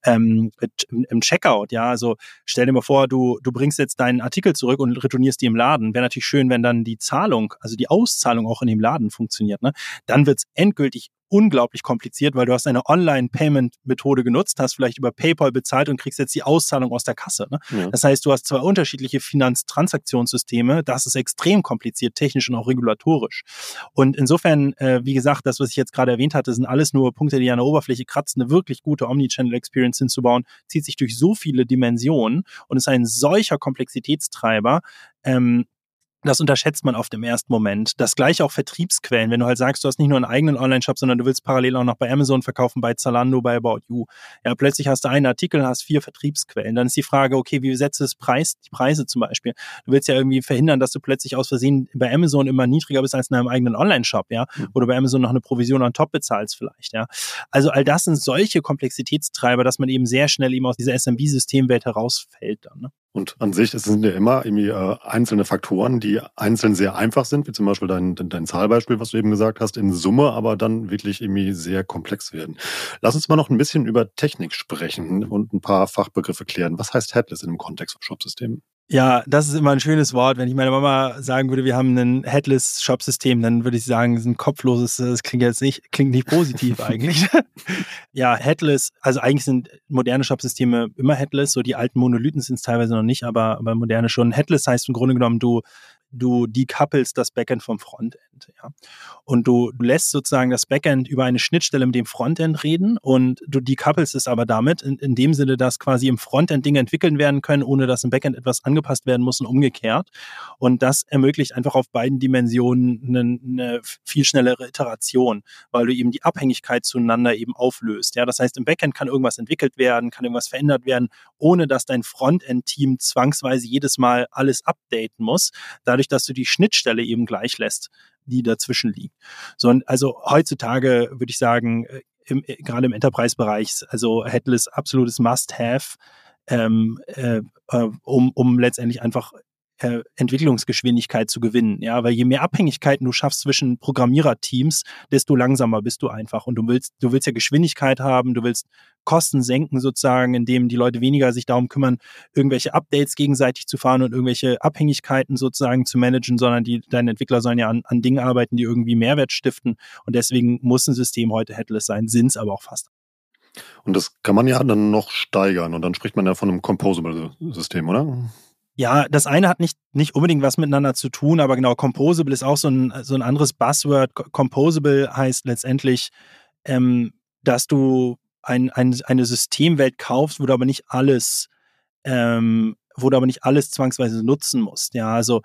Im Checkout, ja, also stell dir mal vor, du bringst jetzt deinen Artikel zurück und retournierst die im Laden. Wäre natürlich schön, wenn dann die Zahlung, also die Auszahlung auch in dem Laden funktioniert. Ne? Dann wird's endgültig unglaublich kompliziert, weil du hast eine Online-Payment-Methode genutzt, hast vielleicht über PayPal bezahlt und kriegst jetzt die Auszahlung aus der Kasse. Ne? Ja. Das heißt, du hast zwei unterschiedliche Finanztransaktionssysteme. Das ist extrem kompliziert, technisch und auch regulatorisch. Und insofern, wie gesagt, das, was ich jetzt gerade erwähnt hatte, sind alles nur Punkte, die an der Oberfläche kratzen. Eine wirklich gute Omnichannel-Experience hinzubauen, zieht sich durch so viele Dimensionen und ist ein solcher Komplexitätstreiber, das unterschätzt man oft im ersten Moment. Das gleiche auch Vertriebsquellen. Wenn du halt sagst, du hast nicht nur einen eigenen Online-Shop, sondern du willst parallel auch noch bei Amazon verkaufen, bei Zalando, bei About You. Ja, plötzlich hast du einen Artikel, hast 4 Vertriebsquellen. Dann ist die Frage, okay, wie setzt du die Preise zum Beispiel? Du willst ja irgendwie verhindern, dass du plötzlich aus Versehen bei Amazon immer niedriger bist als in deinem eigenen Online-Shop, ja? Oder bei Amazon noch eine Provision on top bezahlst vielleicht, ja? Also all das sind solche Komplexitätstreiber, dass man eben sehr schnell eben aus dieser SMB-Systemwelt herausfällt dann, ne? Und an sich, es sind ja immer irgendwie einzelne Faktoren, die einzeln sehr einfach sind, wie zum Beispiel dein Zahlbeispiel, was du eben gesagt hast, in Summe aber dann wirklich irgendwie sehr komplex werden. Lass uns mal noch ein bisschen über Technik sprechen und ein paar Fachbegriffe klären. Was heißt Headless in dem Kontext von Shopsystemen? Ja, das ist immer ein schönes Wort. Wenn ich meiner Mama sagen würde, wir haben ein Headless-Shop-System, dann würde ich sagen, es ist ein kopfloses, das klingt nicht positiv eigentlich. Ja, Headless, also eigentlich sind moderne Shop-Systeme immer Headless, so die alten Monolithen sind es teilweise noch nicht, aber moderne schon. Headless heißt im Grunde genommen, du decoupelst das Backend vom Frontend, ja. Und du lässt sozusagen das Backend über eine Schnittstelle mit dem Frontend reden und du decoupelst es aber damit in dem Sinne, dass quasi im Frontend Dinge entwickeln werden können, ohne dass im Backend etwas angepasst werden muss und umgekehrt. Und das ermöglicht einfach auf beiden Dimensionen eine viel schnellere Iteration, weil du eben die Abhängigkeit zueinander eben auflöst, ja. Das heißt, im Backend kann irgendwas entwickelt werden, kann irgendwas verändert werden, ohne dass dein Frontend-Team zwangsweise jedes Mal alles updaten muss. Dadurch, dass du die Schnittstelle eben gleich lässt, die dazwischen liegt. So, also heutzutage würde ich sagen, gerade im Enterprise-Bereich, also Headless absolutes Must-Have, um letztendlich einfach Entwicklungsgeschwindigkeit zu gewinnen, ja, weil je mehr Abhängigkeiten du schaffst zwischen Programmiererteams, desto langsamer bist du einfach und du willst ja Geschwindigkeit haben, du willst Kosten senken sozusagen, indem die Leute weniger sich darum kümmern, irgendwelche Updates gegenseitig zu fahren und irgendwelche Abhängigkeiten sozusagen zu managen, sondern deine Entwickler sollen ja an Dingen arbeiten, die irgendwie Mehrwert stiften und deswegen muss ein System heute Headless sein, sind's aber auch fast. Und das kann man ja dann noch steigern und dann spricht man ja von einem Composable-System, oder? Ja, das eine hat nicht unbedingt was miteinander zu tun, aber genau, Composable ist auch so ein anderes Buzzword. Composable heißt letztendlich, dass du eine Systemwelt kaufst, wo du aber nicht alles zwangsweise nutzen musst. Ja, also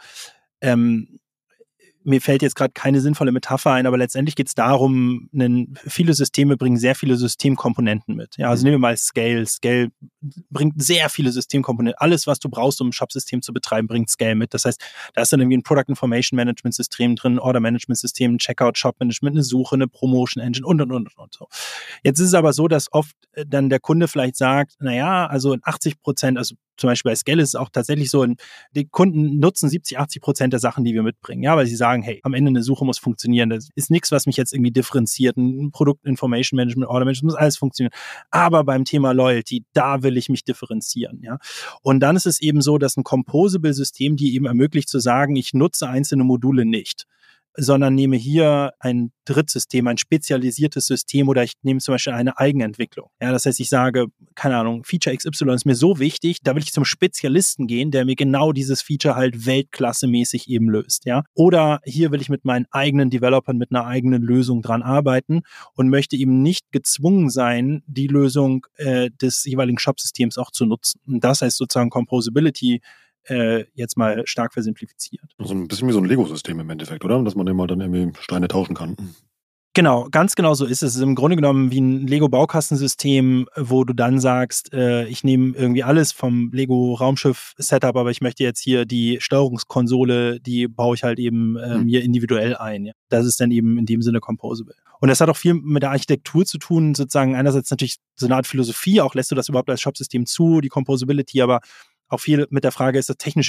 mir fällt jetzt gerade keine sinnvolle Metapher ein, aber letztendlich geht es darum, viele Systeme bringen sehr viele Systemkomponenten mit. Ja, also nehmen wir mal Scale. Scale bringt sehr viele Systemkomponenten. Alles, was du brauchst, um ein Shop-System zu betreiben, bringt Scale mit. Das heißt, da ist dann irgendwie ein Product Information Management System drin, Order Management System, ein Checkout, Shop Management, eine Suche, eine Promotion Engine und so. Jetzt ist es aber so, dass oft dann der Kunde vielleicht sagt, naja, also in 80%, also zum Beispiel bei Scale ist es auch tatsächlich so, die Kunden nutzen 70-80% der Sachen, die wir mitbringen. Ja, weil sie sagen, hey, am Ende eine Suche muss funktionieren. Das ist nichts, was mich jetzt irgendwie differenziert. Ein Produkt Information Management, Order Management, muss alles funktionieren. Aber beim Thema Loyalty, da will ich mich differenzieren. Ja, und dann ist es eben so, dass ein Composable-System die eben ermöglicht zu sagen, ich nutze einzelne Module nicht, sondern nehme hier ein Drittsystem, ein spezialisiertes System oder ich nehme zum Beispiel eine Eigenentwicklung. Ja, das heißt, ich sage, keine Ahnung, Feature XY ist mir so wichtig, da will ich zum Spezialisten gehen, der mir genau dieses Feature halt weltklassemäßig eben löst. Ja, oder hier will ich mit meinen eigenen Developern mit einer eigenen Lösung dran arbeiten und möchte eben nicht gezwungen sein, die Lösung des jeweiligen Shop-Systems auch zu nutzen. Und das heißt sozusagen Composability jetzt mal stark versimplifiziert. Also ein bisschen wie so ein Lego-System im Endeffekt, oder? Dass man immer dann irgendwie Steine tauschen kann. Genau, ganz genau so ist es. Es ist im Grunde genommen wie ein Lego-Baukastensystem, wo du dann sagst, ich nehme irgendwie alles vom Lego-Raumschiff-Setup, aber ich möchte jetzt hier die Steuerungskonsole, die baue ich halt eben mir individuell ein. Ja. Das ist dann eben in dem Sinne Composable. Und das hat auch viel mit der Architektur zu tun, sozusagen einerseits natürlich so eine Art Philosophie, auch lässt du das überhaupt als Shop-System zu, die Composability, aber auch viel mit der Frage, ist das technisch überhaupt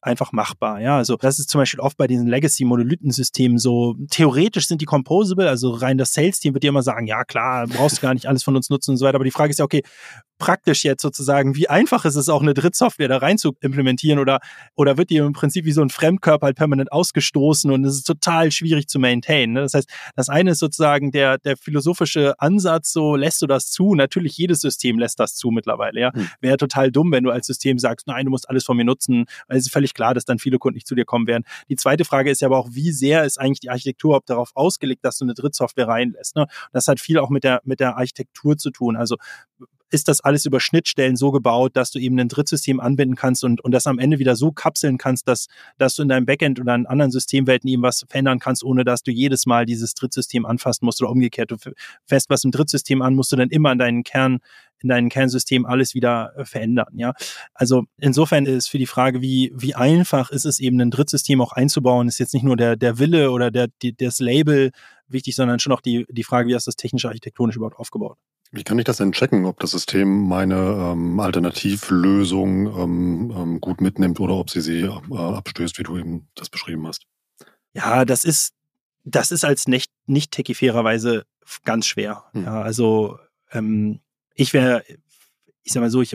einfach machbar. Ja, also das ist zum Beispiel oft bei diesen Legacy-Monolithensystemen so. Theoretisch sind die composable, also rein das Sales-Team wird dir immer sagen, ja klar, brauchst du gar nicht alles von uns nutzen und so weiter. Aber die Frage ist ja, okay, praktisch jetzt sozusagen, wie einfach ist es auch, eine Drittsoftware da rein zu implementieren oder wird die im Prinzip wie so ein Fremdkörper halt permanent ausgestoßen und es ist total schwierig zu maintainen. Ne? Das heißt, das eine ist sozusagen der philosophische Ansatz, so lässt du das zu? Natürlich, jedes System lässt das zu mittlerweile. Ja? Wäre total dumm, wenn du als System sagst, nein, du musst alles von mir nutzen, weil es ist völlig klar, dass dann viele Kunden nicht zu dir kommen werden. Die zweite Frage ist ja aber auch, wie sehr ist eigentlich die Architektur überhaupt darauf ausgelegt, dass du eine Drittsoftware reinlässt? Ne? Das hat viel auch mit der Architektur zu tun. Also ist das alles über Schnittstellen so gebaut, dass du eben ein Drittsystem anbinden kannst und das am Ende wieder so kapseln kannst, dass du in deinem Backend oder in anderen Systemwelten eben was verändern kannst, ohne dass du jedes Mal dieses Drittsystem anfassen musst oder umgekehrt. Du fährst was im Drittsystem an, musst du dann immer in deinem Kernsystem alles wieder verändern. Ja, also insofern ist für die Frage, wie einfach ist es eben ein Drittsystem auch einzubauen, ist jetzt nicht nur der Wille oder das Label wichtig, sondern schon auch die Frage, wie hast du das technisch architektonisch überhaupt aufgebaut? Wie kann ich das denn checken, ob das System meine Alternativlösung gut mitnimmt oder ob sie abstößt, wie du eben das beschrieben hast? Ja, das ist als nicht-Techie fairerweise ganz schwer. Ja, also ich sag mal so,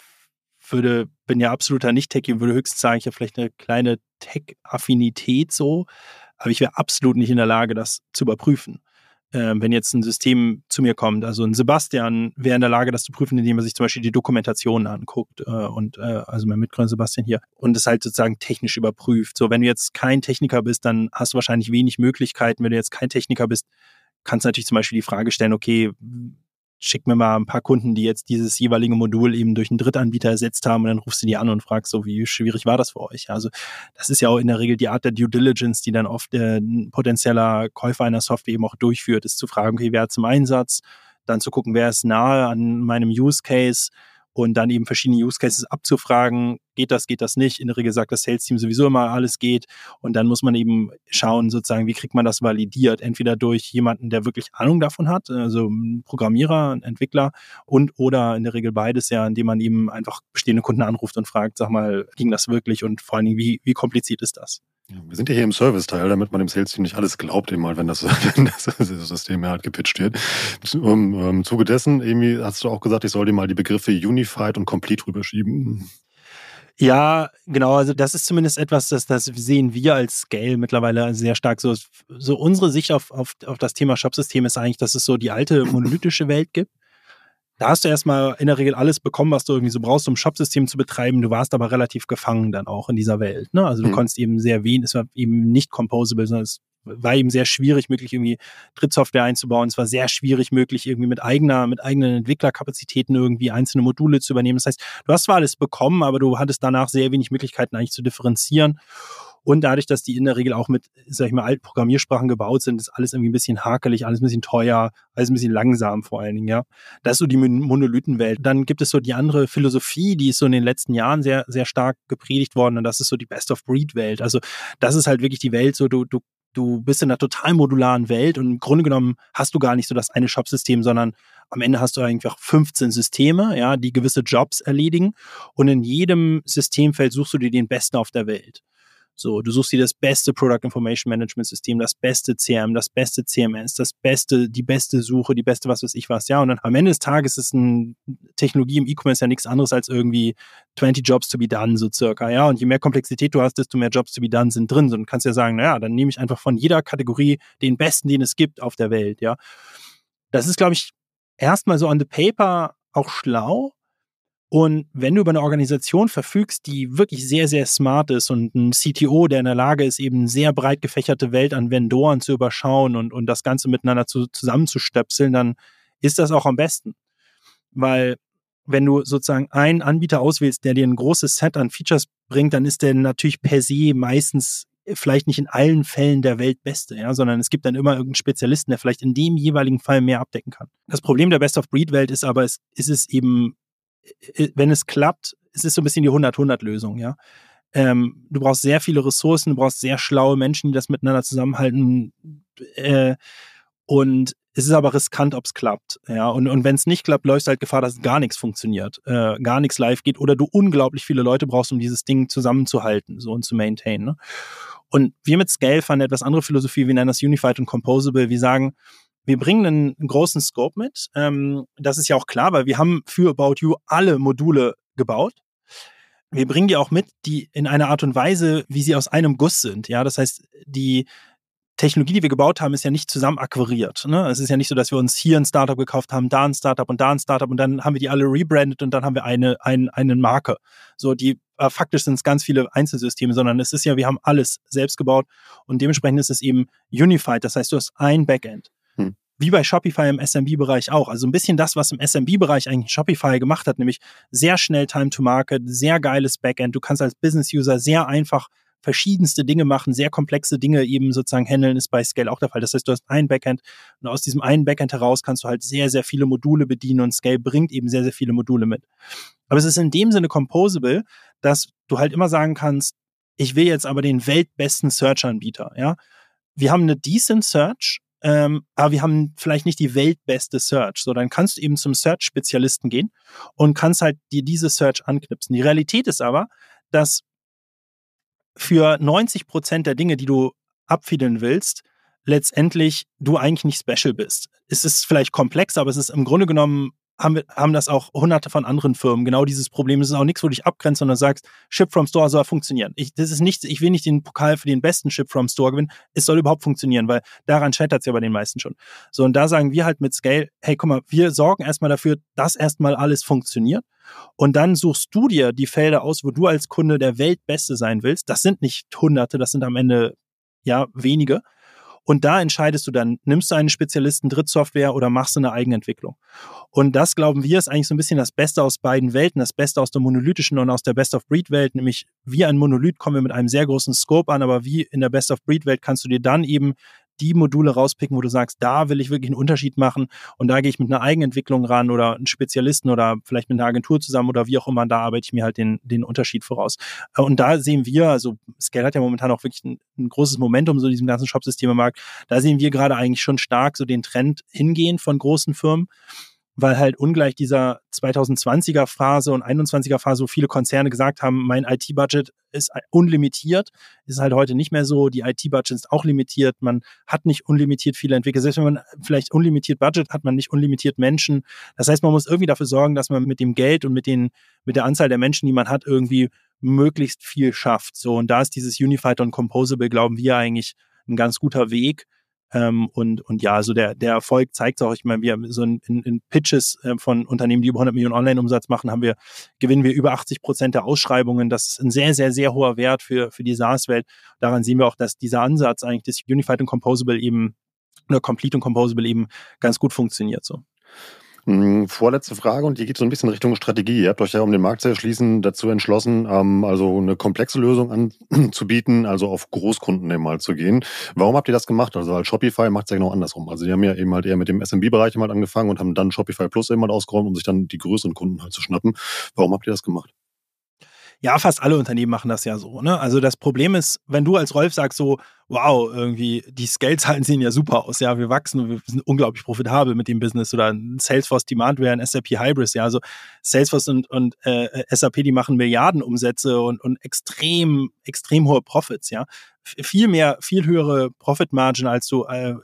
bin ja absoluter Nicht-Techie und würde höchstens sagen, ich habe vielleicht eine kleine Tech-Affinität so, aber ich wäre absolut nicht in der Lage, das zu überprüfen. Wenn jetzt ein System zu mir kommt, also ein Sebastian wäre in der Lage, das zu prüfen, indem er sich zum Beispiel die Dokumentation anguckt also mein Mitgründer Sebastian hier und es halt sozusagen technisch überprüft. So, wenn du jetzt kein Techniker bist, dann hast du wahrscheinlich wenig Möglichkeiten. Wenn du jetzt kein Techniker bist, kannst du natürlich zum Beispiel die Frage stellen, okay, schick mir mal ein paar Kunden, die jetzt dieses jeweilige Modul eben durch einen Drittanbieter ersetzt haben und dann rufst du die an und fragst so, wie schwierig war das für euch? Also das ist ja auch in der Regel die Art der Due Diligence, die dann oft ein potenzieller Käufer einer Software eben auch durchführt, ist zu fragen, okay, wer hat zum Einsatz, dann zu gucken, wer ist nahe an meinem Use Case und dann eben verschiedene Use Cases abzufragen, geht das nicht. In der Regel sagt das Sales-Team sowieso immer, alles geht. Und dann muss man eben schauen, sozusagen, wie kriegt man das validiert? Entweder durch jemanden, der wirklich Ahnung davon hat, also ein Programmierer, ein Entwickler oder in der Regel beides, ja, indem man eben einfach bestehende Kunden anruft und fragt, sag mal, ging das wirklich? Und vor allen Dingen, wie kompliziert ist das? Ja, wir sind ja hier im Service-Teil, damit man dem Sales-Team nicht alles glaubt, eben mal, wenn das System halt gepitcht wird. Im Zuge dessen, irgendwie hast du auch gesagt, ich soll dir mal die Begriffe Unified und Complete rüberschieben. Ja, genau, also das ist zumindest etwas, das sehen wir als Scale mittlerweile sehr stark. So unsere Sicht auf das Thema Shopsystem ist eigentlich, dass es so die alte monolithische Welt gibt. Da hast du erstmal in der Regel alles bekommen, was du irgendwie so brauchst, um Shopsystem zu betreiben. Du warst aber relativ gefangen dann auch in dieser Welt. Ne? Also du konntest eben sehr wenig, es war eben nicht composable, sondern es war eben sehr schwierig, möglich irgendwie Drittsoftware einzubauen. Es war sehr schwierig, möglich irgendwie mit eigenen Entwicklerkapazitäten irgendwie einzelne Module zu übernehmen. Das heißt, du hast zwar alles bekommen, aber du hattest danach sehr wenig Möglichkeiten eigentlich zu differenzieren. Und dadurch, dass die in der Regel auch mit, sag ich mal, alten Programmiersprachen gebaut sind, ist alles irgendwie ein bisschen hakelig, alles ein bisschen teuer, alles ein bisschen langsam vor allen Dingen, ja. Das ist so die Monolithenwelt. Dann gibt es so die andere Philosophie, die ist so in den letzten Jahren sehr, sehr stark gepredigt worden und das ist so die Best-of-Breed-Welt. Also das ist halt wirklich die Welt, so du bist in einer total modularen Welt und im Grunde genommen hast du gar nicht so das eine Shop-System, sondern am Ende hast du einfach 15 Systeme, ja, die gewisse Jobs erledigen und in jedem Systemfeld suchst du dir den Besten auf der Welt. So, du suchst dir das beste Product Information Management System, das beste CRM, das beste CMS, die beste Suche, die beste was weiß ich was, ja. Und dann am Ende des Tages ist eine Technologie im E-Commerce ja nichts anderes als irgendwie 20 Jobs to be done, so circa, ja. Und je mehr Komplexität du hast, desto mehr Jobs to be done sind drin. So, und du kannst ja sagen, naja, dann nehme ich einfach von jeder Kategorie den besten, den es gibt auf der Welt, ja. Das ist, glaube ich, erstmal so on the paper auch schlau. Und wenn du über eine Organisation verfügst, die wirklich sehr, sehr smart ist und ein CTO, der in der Lage ist, eben eine sehr breit gefächerte Welt an Vendoren zu überschauen und das Ganze miteinander zusammenzustöpseln, dann ist das auch am besten. Weil wenn du sozusagen einen Anbieter auswählst, der dir ein großes Set an Features bringt, dann ist der natürlich per se meistens vielleicht nicht in allen Fällen der Weltbeste, ja, sondern es gibt dann immer irgendeinen Spezialisten, der vielleicht in dem jeweiligen Fall mehr abdecken kann. Das Problem der Best-of-Breed-Welt ist aber, ist es eben, wenn es klappt, es ist so ein bisschen die 100-100-Lösung, ja. Du brauchst sehr viele Ressourcen, du brauchst sehr schlaue Menschen, die das miteinander zusammenhalten. Und Es ist aber riskant, ob es klappt. Ja? Und wenn es nicht klappt, läufst du halt Gefahr, dass gar nichts funktioniert, gar nichts live geht oder du unglaublich viele Leute brauchst, um dieses Ding zusammenzuhalten so und zu maintainen. Ne? Und wir mit Scale fahren eine etwas andere Philosophie, wir nennen das Unified und Composable. Wir sagen, wir bringen einen großen Scope mit. Das ist ja auch klar, weil wir haben für About You alle Module gebaut. Wir bringen die auch mit, die in einer Art und Weise, wie sie aus einem Guss sind. Ja, das heißt, die Technologie, die wir gebaut haben, ist ja nicht zusammen akquiriert. Ne? Es ist ja nicht so, dass wir uns hier ein Startup gekauft haben, da ein Startup und da ein Startup und dann haben wir die alle rebrandet und dann haben wir eine Marke. So, die faktisch sind es ganz viele Einzelsysteme, sondern es ist ja, wir haben alles selbst gebaut und dementsprechend ist es eben unified. Das heißt, du hast ein Backend. Wie bei Shopify im SMB-Bereich auch. Also ein bisschen das, was im SMB-Bereich eigentlich Shopify gemacht hat, nämlich sehr schnell Time to Market, sehr geiles Backend. Du kannst als Business-User sehr einfach verschiedenste Dinge machen, sehr komplexe Dinge eben sozusagen handeln, ist bei Scale auch der Fall. Das heißt, du hast ein Backend und aus diesem einen Backend heraus kannst du halt sehr, sehr viele Module bedienen und Scale bringt eben sehr, sehr viele Module mit. Aber es ist in dem Sinne composable, dass du halt immer sagen kannst, ich will jetzt aber den weltbesten Search-Anbieter. Ja? Wir haben eine decent Search, aber wir haben vielleicht nicht die weltbeste Search. So, dann kannst du eben zum Search-Spezialisten gehen und kannst halt dir diese Search anknipsen. Die Realität ist aber, dass für 90% der Dinge, die du abfiedeln willst, letztendlich du eigentlich nicht special bist. Es ist vielleicht komplex, aber es ist im Grunde genommen, haben das auch hunderte von anderen Firmen. Genau dieses Problem. Es ist auch nichts, wo du dich abgrenzt, sondern sagst, Ship from Store soll funktionieren. Ich will nicht den Pokal für den besten Ship from Store gewinnen. Es soll überhaupt funktionieren, weil daran scheitert es ja bei den meisten schon. So, und da sagen wir halt mit Scale, hey, guck mal, wir sorgen erstmal dafür, dass erstmal alles funktioniert. Und dann suchst du dir die Felder aus, wo du als Kunde der Weltbeste sein willst. Das sind nicht Hunderte, das sind am Ende ja wenige. Und da entscheidest du dann, nimmst du einen Spezialisten, Drittsoftware oder machst du eine Eigenentwicklung. Und das, glauben wir, ist eigentlich so ein bisschen das Beste aus beiden Welten, das Beste aus der monolithischen und aus der Best-of-Breed-Welt, nämlich wie ein Monolith kommen wir mit einem sehr großen Scope an, aber wie in der Best-of-Breed-Welt kannst du dir dann eben die Module rauspicken, wo du sagst, da will ich wirklich einen Unterschied machen und da gehe ich mit einer Eigenentwicklung ran oder einen Spezialisten oder vielleicht mit einer Agentur zusammen oder wie auch immer, da arbeite ich mir halt den Unterschied voraus. Und da sehen wir, also Scale hat ja momentan auch wirklich ein großes Momentum so in diesem ganzen Shopsysteme-Markt, da sehen wir gerade eigentlich schon stark so den Trend hingehen von großen Firmen, weil halt ungleich dieser 2020er Phase und 21er Phase, wo viele Konzerne gesagt haben, mein IT-Budget ist unlimitiert, ist halt heute nicht mehr so. Die IT-Budget ist auch limitiert. Man hat nicht unlimitiert viele Entwickler. Selbst wenn man vielleicht unlimitiert Budget hat, man nicht unlimitiert Menschen. Das heißt, man muss irgendwie dafür sorgen, dass man mit dem Geld und mit der Anzahl der Menschen, die man hat, irgendwie möglichst viel schafft. So, und da ist dieses Unified und Composable, glauben wir, eigentlich ein ganz guter Weg. Und ja, also der Erfolg zeigt auch, ich meine, wir so in Pitches von Unternehmen, die über 100 Millionen Online-Umsatz machen, gewinnen wir über 80% der Ausschreibungen. Das ist ein sehr, sehr, sehr hoher Wert für die SaaS-Welt. Daran sehen wir auch, dass dieser Ansatz eigentlich des Unified und Composable eben, oder Complete und Composable eben ganz gut funktioniert so. Vorletzte Frage, und die geht so ein bisschen Richtung Strategie. Ihr habt euch ja, um den Markt zu erschließen, dazu entschlossen, also eine komplexe Lösung anzubieten, also auf Großkunden eben mal zu gehen. Warum habt ihr das gemacht? Also als Shopify macht es ja genau andersrum. Also die haben ja eben halt eher mit dem SMB-Bereich mal angefangen und haben dann Shopify Plus eben mal ausgeräumt, um sich dann die größeren Kunden halt zu schnappen. Warum habt ihr das gemacht? Ja, fast alle Unternehmen machen das ja so, ne? Also das Problem ist, wenn du als Rolf sagst so, wow, irgendwie die Scale-Zahlen sehen ja super aus, ja, wir wachsen und wir sind unglaublich profitabel mit dem Business oder ein Salesforce Demandware, ein SAP Hybris, ja, also Salesforce und SAP, die machen Milliardenumsätze und extrem hohe Profits, ja. Viel höhere Profitmargen als du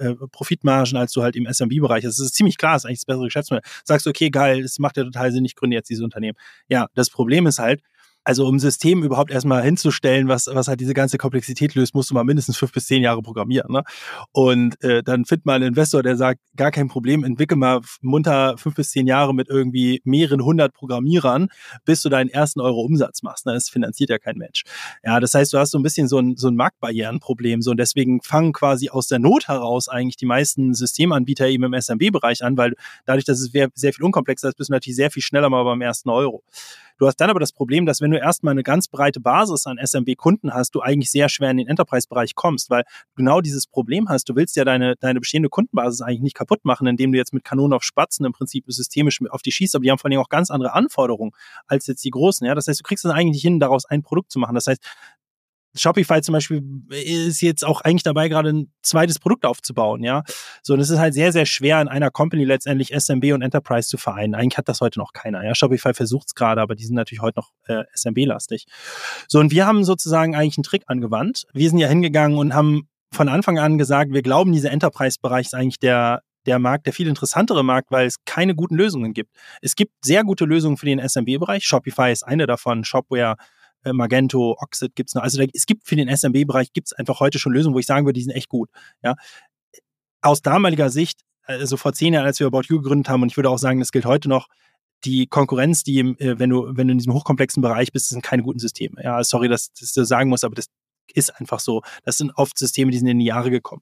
halt im SMB-Bereich. Das ist ziemlich klar, das ist eigentlich das bessere Geschäftsmodell. Sagst du, okay, geil, das macht ja total Sinn, ich gründe jetzt dieses Unternehmen. Ja, das Problem ist halt, also um ein System überhaupt erstmal hinzustellen, was halt diese ganze Komplexität löst, musst du mal mindestens 5 bis 10 Jahre programmieren. Ne? Und dann findet man einen Investor, der sagt, gar kein Problem, entwickel mal munter 5 bis 10 Jahre mit irgendwie mehreren 100 Programmierern, bis du deinen ersten Euro Umsatz machst. Ne? Das finanziert ja kein Mensch. Ja, das heißt, du hast so ein bisschen so ein Marktbarrierenproblem. So, und deswegen fangen quasi aus der Not heraus eigentlich die meisten Systemanbieter eben im SMB-Bereich an, weil dadurch, dass es sehr viel unkomplexer ist, bist du natürlich sehr viel schneller mal beim ersten Euro. Du hast dann aber das Problem, dass wenn du erstmal eine ganz breite Basis an SMB-Kunden hast, du eigentlich sehr schwer in den Enterprise-Bereich kommst, weil du genau dieses Problem hast. Du willst ja deine bestehende Kundenbasis eigentlich nicht kaputt machen, indem du jetzt mit Kanonen auf Spatzen im Prinzip systemisch auf die schießt, aber die haben vor allem auch ganz andere Anforderungen als jetzt die Großen. Ja? Das heißt, du kriegst es eigentlich nicht hin, daraus ein Produkt zu machen. Das heißt, Shopify zum Beispiel ist jetzt auch eigentlich dabei, gerade ein zweites Produkt aufzubauen, ja. So, und es ist halt sehr, sehr schwer, in einer Company letztendlich SMB und Enterprise zu vereinen. Eigentlich hat das heute noch keiner, ja. Shopify versucht es gerade, aber die sind natürlich heute noch SMB-lastig. So, und wir haben sozusagen eigentlich einen Trick angewandt. Wir sind ja hingegangen und haben von Anfang an gesagt, wir glauben, dieser Enterprise-Bereich ist eigentlich der Markt, der viel interessantere Markt, weil es keine guten Lösungen gibt. Es gibt sehr gute Lösungen für den SMB-Bereich. Shopify ist eine davon, Shopware, Magento, Oxid gibt's noch. Also es gibt für den SMB-Bereich gibt's einfach heute schon Lösungen, wo ich sagen würde, die sind echt gut. Ja. Aus damaliger Sicht, also vor 10 Jahren, als wir About You gegründet haben, und ich würde auch sagen, das gilt heute noch, die Konkurrenz, die, wenn du in diesem hochkomplexen Bereich bist, sind keine guten Systeme. Ja, sorry, dass ich das sagen muss, aber das ist einfach so. Das sind oft Systeme, die sind in die Jahre gekommen.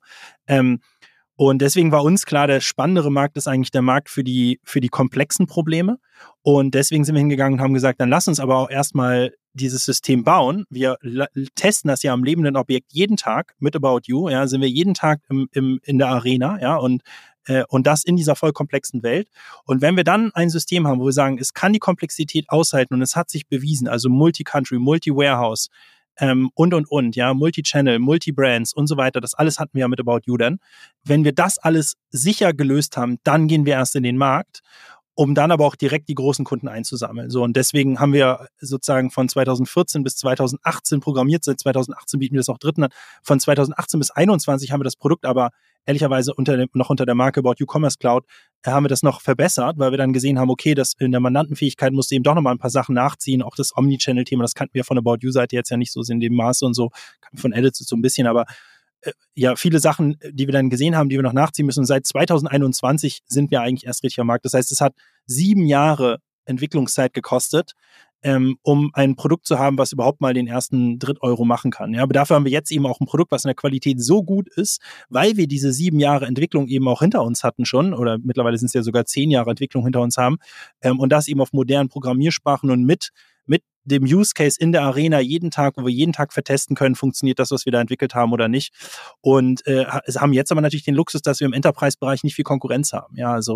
Und deswegen war uns klar, der spannendere Markt ist eigentlich der Markt für die komplexen Probleme. Und deswegen sind wir hingegangen und haben gesagt, dann lass uns aber auch erstmal dieses System bauen. Wir testen das ja am lebenden Objekt jeden Tag mit About You. Ja, sind wir jeden Tag in der Arena, ja, und das in dieser voll komplexen Welt. Und wenn wir dann ein System haben, wo wir sagen, es kann die Komplexität aushalten und es hat sich bewiesen, also Multi-Country, Multi-Warehouse, ja, Multi-Channel, Multi-Brands und so weiter, das alles hatten wir ja mit About You dann. Wenn wir das alles sicher gelöst haben, dann gehen wir erst in den Markt, um dann aber auch direkt die großen Kunden einzusammeln. So, und deswegen haben wir sozusagen von 2014 bis 2018 programmiert. Seit 2018 bieten wir das auch Dritten an. Von 2018 bis 2021 haben wir das Produkt aber ehrlicherweise noch unter der Marke About You Commerce Cloud haben wir das noch verbessert, weil wir dann gesehen haben, okay, das in der Mandantenfähigkeit musste eben doch nochmal ein paar Sachen nachziehen. Auch das Omnichannel-Thema, das kannten wir von About You-Seite jetzt ja nicht so in dem Maße und so, von Edits so ein bisschen, aber ja, viele Sachen, die wir dann gesehen haben, die wir noch nachziehen müssen. Und seit 2021 sind wir eigentlich erst richtig am Markt. Das heißt, es hat 7 Jahre Entwicklungszeit gekostet, um ein Produkt zu haben, was überhaupt mal den ersten Dritt-Euro machen kann. Ja, aber dafür haben wir jetzt eben auch ein Produkt, was in der Qualität so gut ist, weil wir diese 7 Jahre Entwicklung eben auch hinter uns hatten schon, oder mittlerweile sind es ja sogar 10 Jahre Entwicklung hinter uns haben, und das eben auf modernen Programmiersprachen und mit dem Use Case in der Arena jeden Tag, wo wir jeden Tag vertesten können, funktioniert das, was wir da entwickelt haben oder nicht. Und haben jetzt aber natürlich den Luxus, dass wir im Enterprise-Bereich nicht viel Konkurrenz haben. Ja, also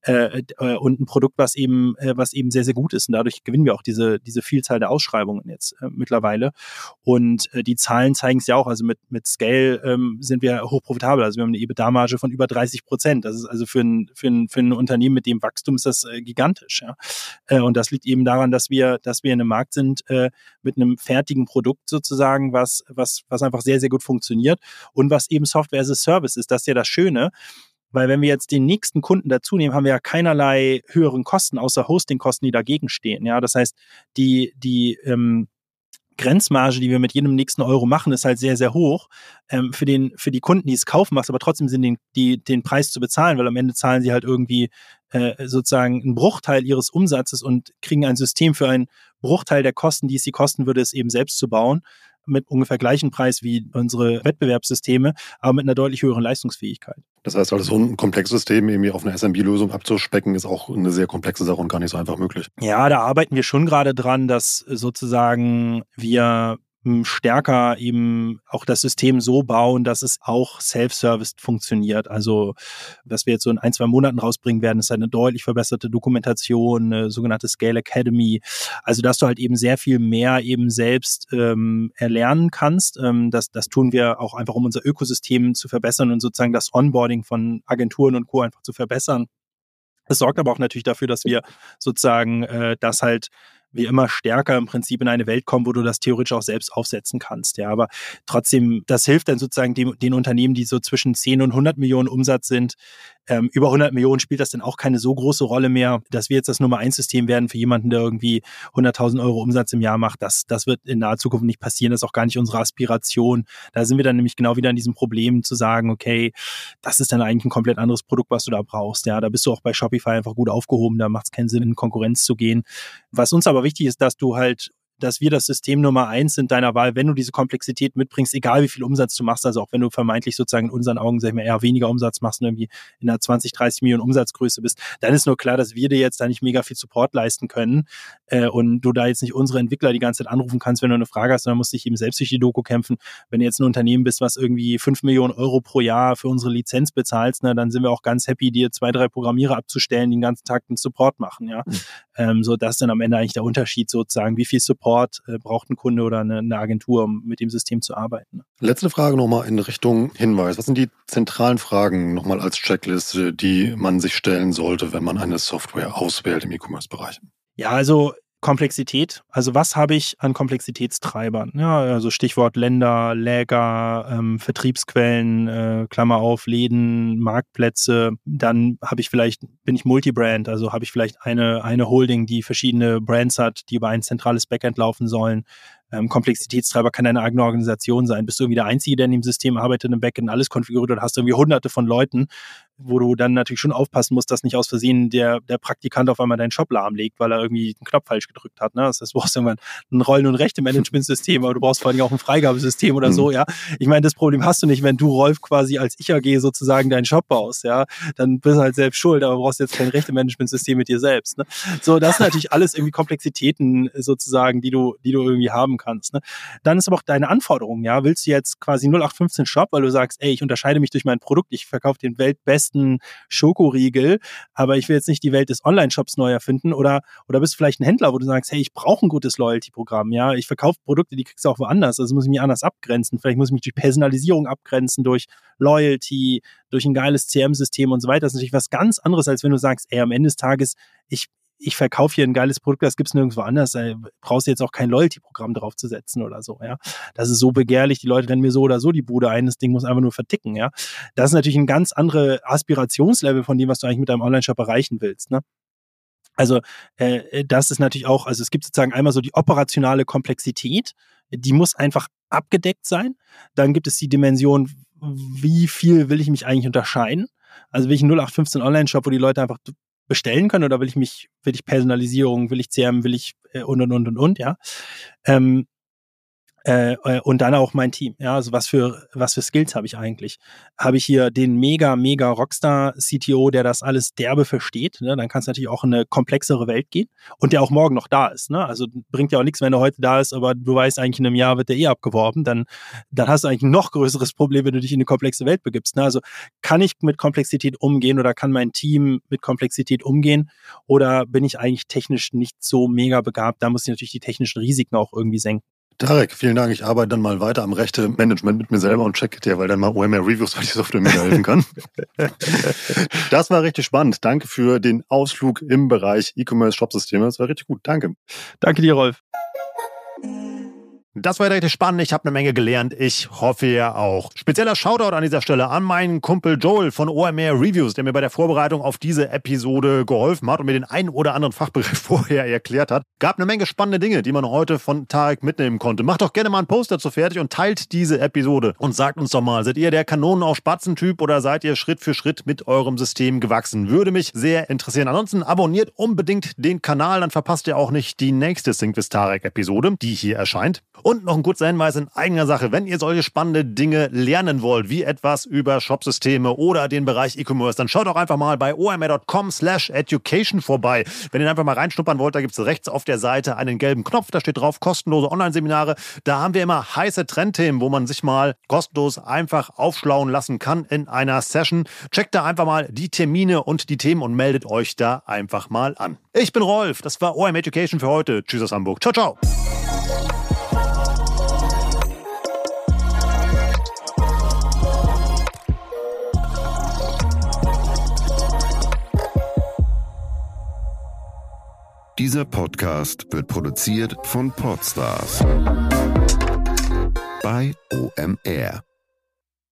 und ein Produkt, was eben sehr, sehr gut ist. Und dadurch gewinnen wir auch diese Vielzahl der Ausschreibungen jetzt mittlerweile. Und die Zahlen zeigen es ja auch. Also mit Scale sind wir hochprofitabel. Also wir haben eine EBITDA-Marge von über 30%. Das ist also für ein Unternehmen mit dem Wachstum ist das gigantisch. Ja. Und das liegt eben daran, dass wir in einem Markt sind mit einem fertigen Produkt sozusagen, was einfach sehr, sehr gut funktioniert und was eben Software as a Service ist. Das ist ja das Schöne, weil wenn wir jetzt den nächsten Kunden dazu nehmen, haben wir ja keinerlei höheren Kosten, außer Hostingkosten, die dagegen stehen. Ja, das heißt, die Grenzmarge, die wir mit jedem nächsten Euro machen, ist halt sehr, sehr hoch für die Kunden, die es kaufen, macht aber trotzdem Sinn, den Preis zu bezahlen, weil am Ende zahlen sie halt irgendwie sozusagen einen Bruchteil ihres Umsatzes und kriegen ein System für einen Bruchteil der Kosten, die es sie kosten würde, es eben selbst zu bauen, mit ungefähr gleichen Preis wie unsere Wettbewerbssysteme, aber mit einer deutlich höheren Leistungsfähigkeit. Das heißt also, so ein komplexes System irgendwie auf eine SMB-Lösung abzuspecken, ist auch eine sehr komplexe Sache und gar nicht so einfach möglich. Ja, da arbeiten wir schon gerade dran, dass sozusagen wir stärker eben auch das System so bauen, dass es auch self-service funktioniert. Also, was wir jetzt so in 1-2 Monaten rausbringen werden, ist halt eine deutlich verbesserte Dokumentation, eine sogenannte Scale Academy. Also, dass du halt eben sehr viel mehr eben selbst erlernen kannst. Das tun wir auch einfach, um unser Ökosystem zu verbessern und sozusagen das Onboarding von Agenturen und Co. einfach zu verbessern. Das sorgt aber auch natürlich dafür, dass wir sozusagen das halt wir immer stärker im Prinzip in eine Welt kommen, wo du das theoretisch auch selbst aufsetzen kannst. Ja, aber trotzdem, das hilft dann sozusagen den Unternehmen, die so zwischen 10 und 100 Millionen Umsatz sind. Über 100 Millionen spielt das dann auch keine so große Rolle mehr, dass wir jetzt das Nummer-1-System werden für jemanden, der irgendwie 100.000 Euro Umsatz im Jahr macht. Das wird in naher Zukunft nicht passieren. Das ist auch gar nicht unsere Aspiration. Da sind wir dann nämlich genau wieder an diesem Problem zu sagen, okay, das ist dann eigentlich ein komplett anderes Produkt, was du da brauchst. Ja, da bist du auch bei Shopify einfach gut aufgehoben. Da macht es keinen Sinn, in Konkurrenz zu gehen. Was uns aber wichtig ist, dass wir das System Nummer 1 sind deiner Wahl, wenn du diese Komplexität mitbringst, egal wie viel Umsatz du machst, also auch wenn du vermeintlich sozusagen in unseren Augen, sag ich mal, eher weniger Umsatz machst und irgendwie in einer 20, 30 Millionen Umsatzgröße bist, dann ist nur klar, dass wir dir jetzt da nicht mega viel Support leisten können und du da jetzt nicht unsere Entwickler die ganze Zeit anrufen kannst, wenn du eine Frage hast, sondern musst dich eben selbst durch die Doku kämpfen. Wenn du jetzt ein Unternehmen bist, was irgendwie 5 Millionen Euro pro Jahr für unsere Lizenz bezahlst, dann sind wir auch ganz happy, dir 2, 3 Programmierer abzustellen, die den ganzen Tag den Support machen. Ja, so das ist dann am Ende eigentlich der Unterschied sozusagen, wie viel Support Support braucht ein Kunde oder eine Agentur, um mit dem System zu arbeiten. Letzte Frage nochmal in Richtung Hinweis. Was sind die zentralen Fragen nochmal als Checkliste, die man sich stellen sollte, wenn man eine Software auswählt im E-Commerce-Bereich? Ja, also Komplexität. Also was habe ich an Komplexitätstreibern? Ja, also Stichwort Länder, Läger, Vertriebsquellen, Klammer auf, Läden, Marktplätze. Dann bin ich Multibrand, also habe ich vielleicht eine Holding, die verschiedene Brands hat, die über ein zentrales Backend laufen sollen. Komplexitätstreiber kann eine eigene Organisation sein. Bist du irgendwie der Einzige, der in dem System arbeitet, im Backend alles konfiguriert oder hast du irgendwie hunderte von Leuten, wo du dann natürlich schon aufpassen musst, dass nicht aus Versehen der Praktikant auf einmal deinen Shop lahmlegt, weil er irgendwie einen Knopf falsch gedrückt hat. Ne? Das heißt, du brauchst irgendwann ein Rollen- und Rechte-Management-System, aber du brauchst vor allem auch ein Freigabesystem oder so. Ja, ich meine, das Problem hast du nicht, wenn du, Rolf, quasi als Ich-AG sozusagen deinen Shop baust. Ja, dann bist du halt selbst schuld, aber brauchst jetzt kein Rechte-Management-System mit dir selbst. Ne? So, das sind natürlich alles irgendwie Komplexitäten sozusagen, die du irgendwie haben kannst. Ne? Dann ist aber auch deine Anforderung. Ja, willst du jetzt quasi 0815 Shop, weil du sagst, ey, ich unterscheide mich durch mein Produkt, ich verkaufe den weltbesten Schokoriegel, aber ich will jetzt nicht die Welt des Online-Shops neu erfinden oder bist du vielleicht ein Händler, wo du sagst, hey, ich brauche ein gutes Loyalty-Programm, ja, ich verkaufe Produkte, die kriegst du auch woanders, also muss ich mich anders abgrenzen, vielleicht muss ich mich durch Personalisierung abgrenzen, durch Loyalty, durch ein geiles CRM-System und so weiter. Das ist natürlich was ganz anderes, als wenn du sagst, ey, am Ende des Tages, ich verkaufe hier ein geiles Produkt, das gibt's nirgendwo anders, brauchst du jetzt auch kein Loyalty-Programm draufzusetzen oder so, ja. Das ist so begehrlich, die Leute rennen mir so oder so die Bude ein, das Ding muss einfach nur verticken, ja. Das ist natürlich ein ganz andere Aspirationslevel von dem, was du eigentlich mit deinem Online-Shop erreichen willst, ne. Also das ist natürlich auch, also es gibt sozusagen einmal so die operationale Komplexität, die muss einfach abgedeckt sein. Dann gibt es die Dimension, wie viel will ich mich eigentlich unterscheiden? Also will ich einen 0815 Online-Shop, wo die Leute einfach bestellen können oder will ich Personalisierung, will ich CRM, will ich und, ja. Und dann auch mein Team. Ja, also was für Skills habe ich eigentlich? Habe ich hier den mega Rockstar CTO, der das alles derbe versteht? Ne? Dann kann es natürlich auch in eine komplexere Welt gehen und der auch morgen noch da ist. Ne? Also bringt ja auch nichts, wenn er heute da ist, aber du weißt eigentlich, in einem Jahr wird der abgeworben. Dann hast du eigentlich ein noch größeres Problem, wenn du dich in eine komplexe Welt begibst. Ne? Also kann ich mit Komplexität umgehen oder kann mein Team mit Komplexität umgehen oder bin ich eigentlich technisch nicht so mega begabt? Da muss ich natürlich die technischen Risiken auch irgendwie senken. Tarek, vielen Dank. Ich arbeite dann mal weiter am Rechte-Management mit mir selber und checke dir, weil dann mal OMR-Reviews, weil die Software mir da helfen kann. Das war richtig spannend. Danke für den Ausflug im Bereich E-Commerce-Shop-Systeme. Das war richtig gut. Danke. Danke dir, Rolf. Das war richtig spannend. Ich habe eine Menge gelernt. Ich hoffe ja auch. Spezieller Shoutout an dieser Stelle an meinen Kumpel Joel von OMR Reviews, der mir bei der Vorbereitung auf diese Episode geholfen hat und mir den einen oder anderen Fachbegriff vorher erklärt hat. Gab eine Menge spannende Dinge, die man heute von Tarek mitnehmen konnte. Macht doch gerne mal einen Post dazu fertig und teilt diese Episode. Und sagt uns doch mal, seid ihr der Kanonen auf Spatzen-Typ oder seid ihr Schritt für Schritt mit eurem System gewachsen? Würde mich sehr interessieren. Ansonsten abonniert unbedingt den Kanal, dann verpasst ihr auch nicht die nächste Sync with Tarek Episode, die hier erscheint. Und noch ein kurzer Hinweis in eigener Sache, wenn ihr solche spannende Dinge lernen wollt, wie etwas über Shopsysteme oder den Bereich E-Commerce, dann schaut doch einfach mal bei omr.com/education vorbei. Wenn ihr einfach mal reinschnuppern wollt, da gibt es rechts auf der Seite einen gelben Knopf, da steht drauf kostenlose Online-Seminare. Da haben wir immer heiße Trendthemen, wo man sich mal kostenlos einfach aufschlauen lassen kann in einer Session. Checkt da einfach mal die Termine und die Themen und meldet euch da einfach mal an. Ich bin Rolf, das war OMR Education für heute. Tschüss aus Hamburg. Ciao, ciao. Dieser Podcast wird produziert von Podstars bei OMR.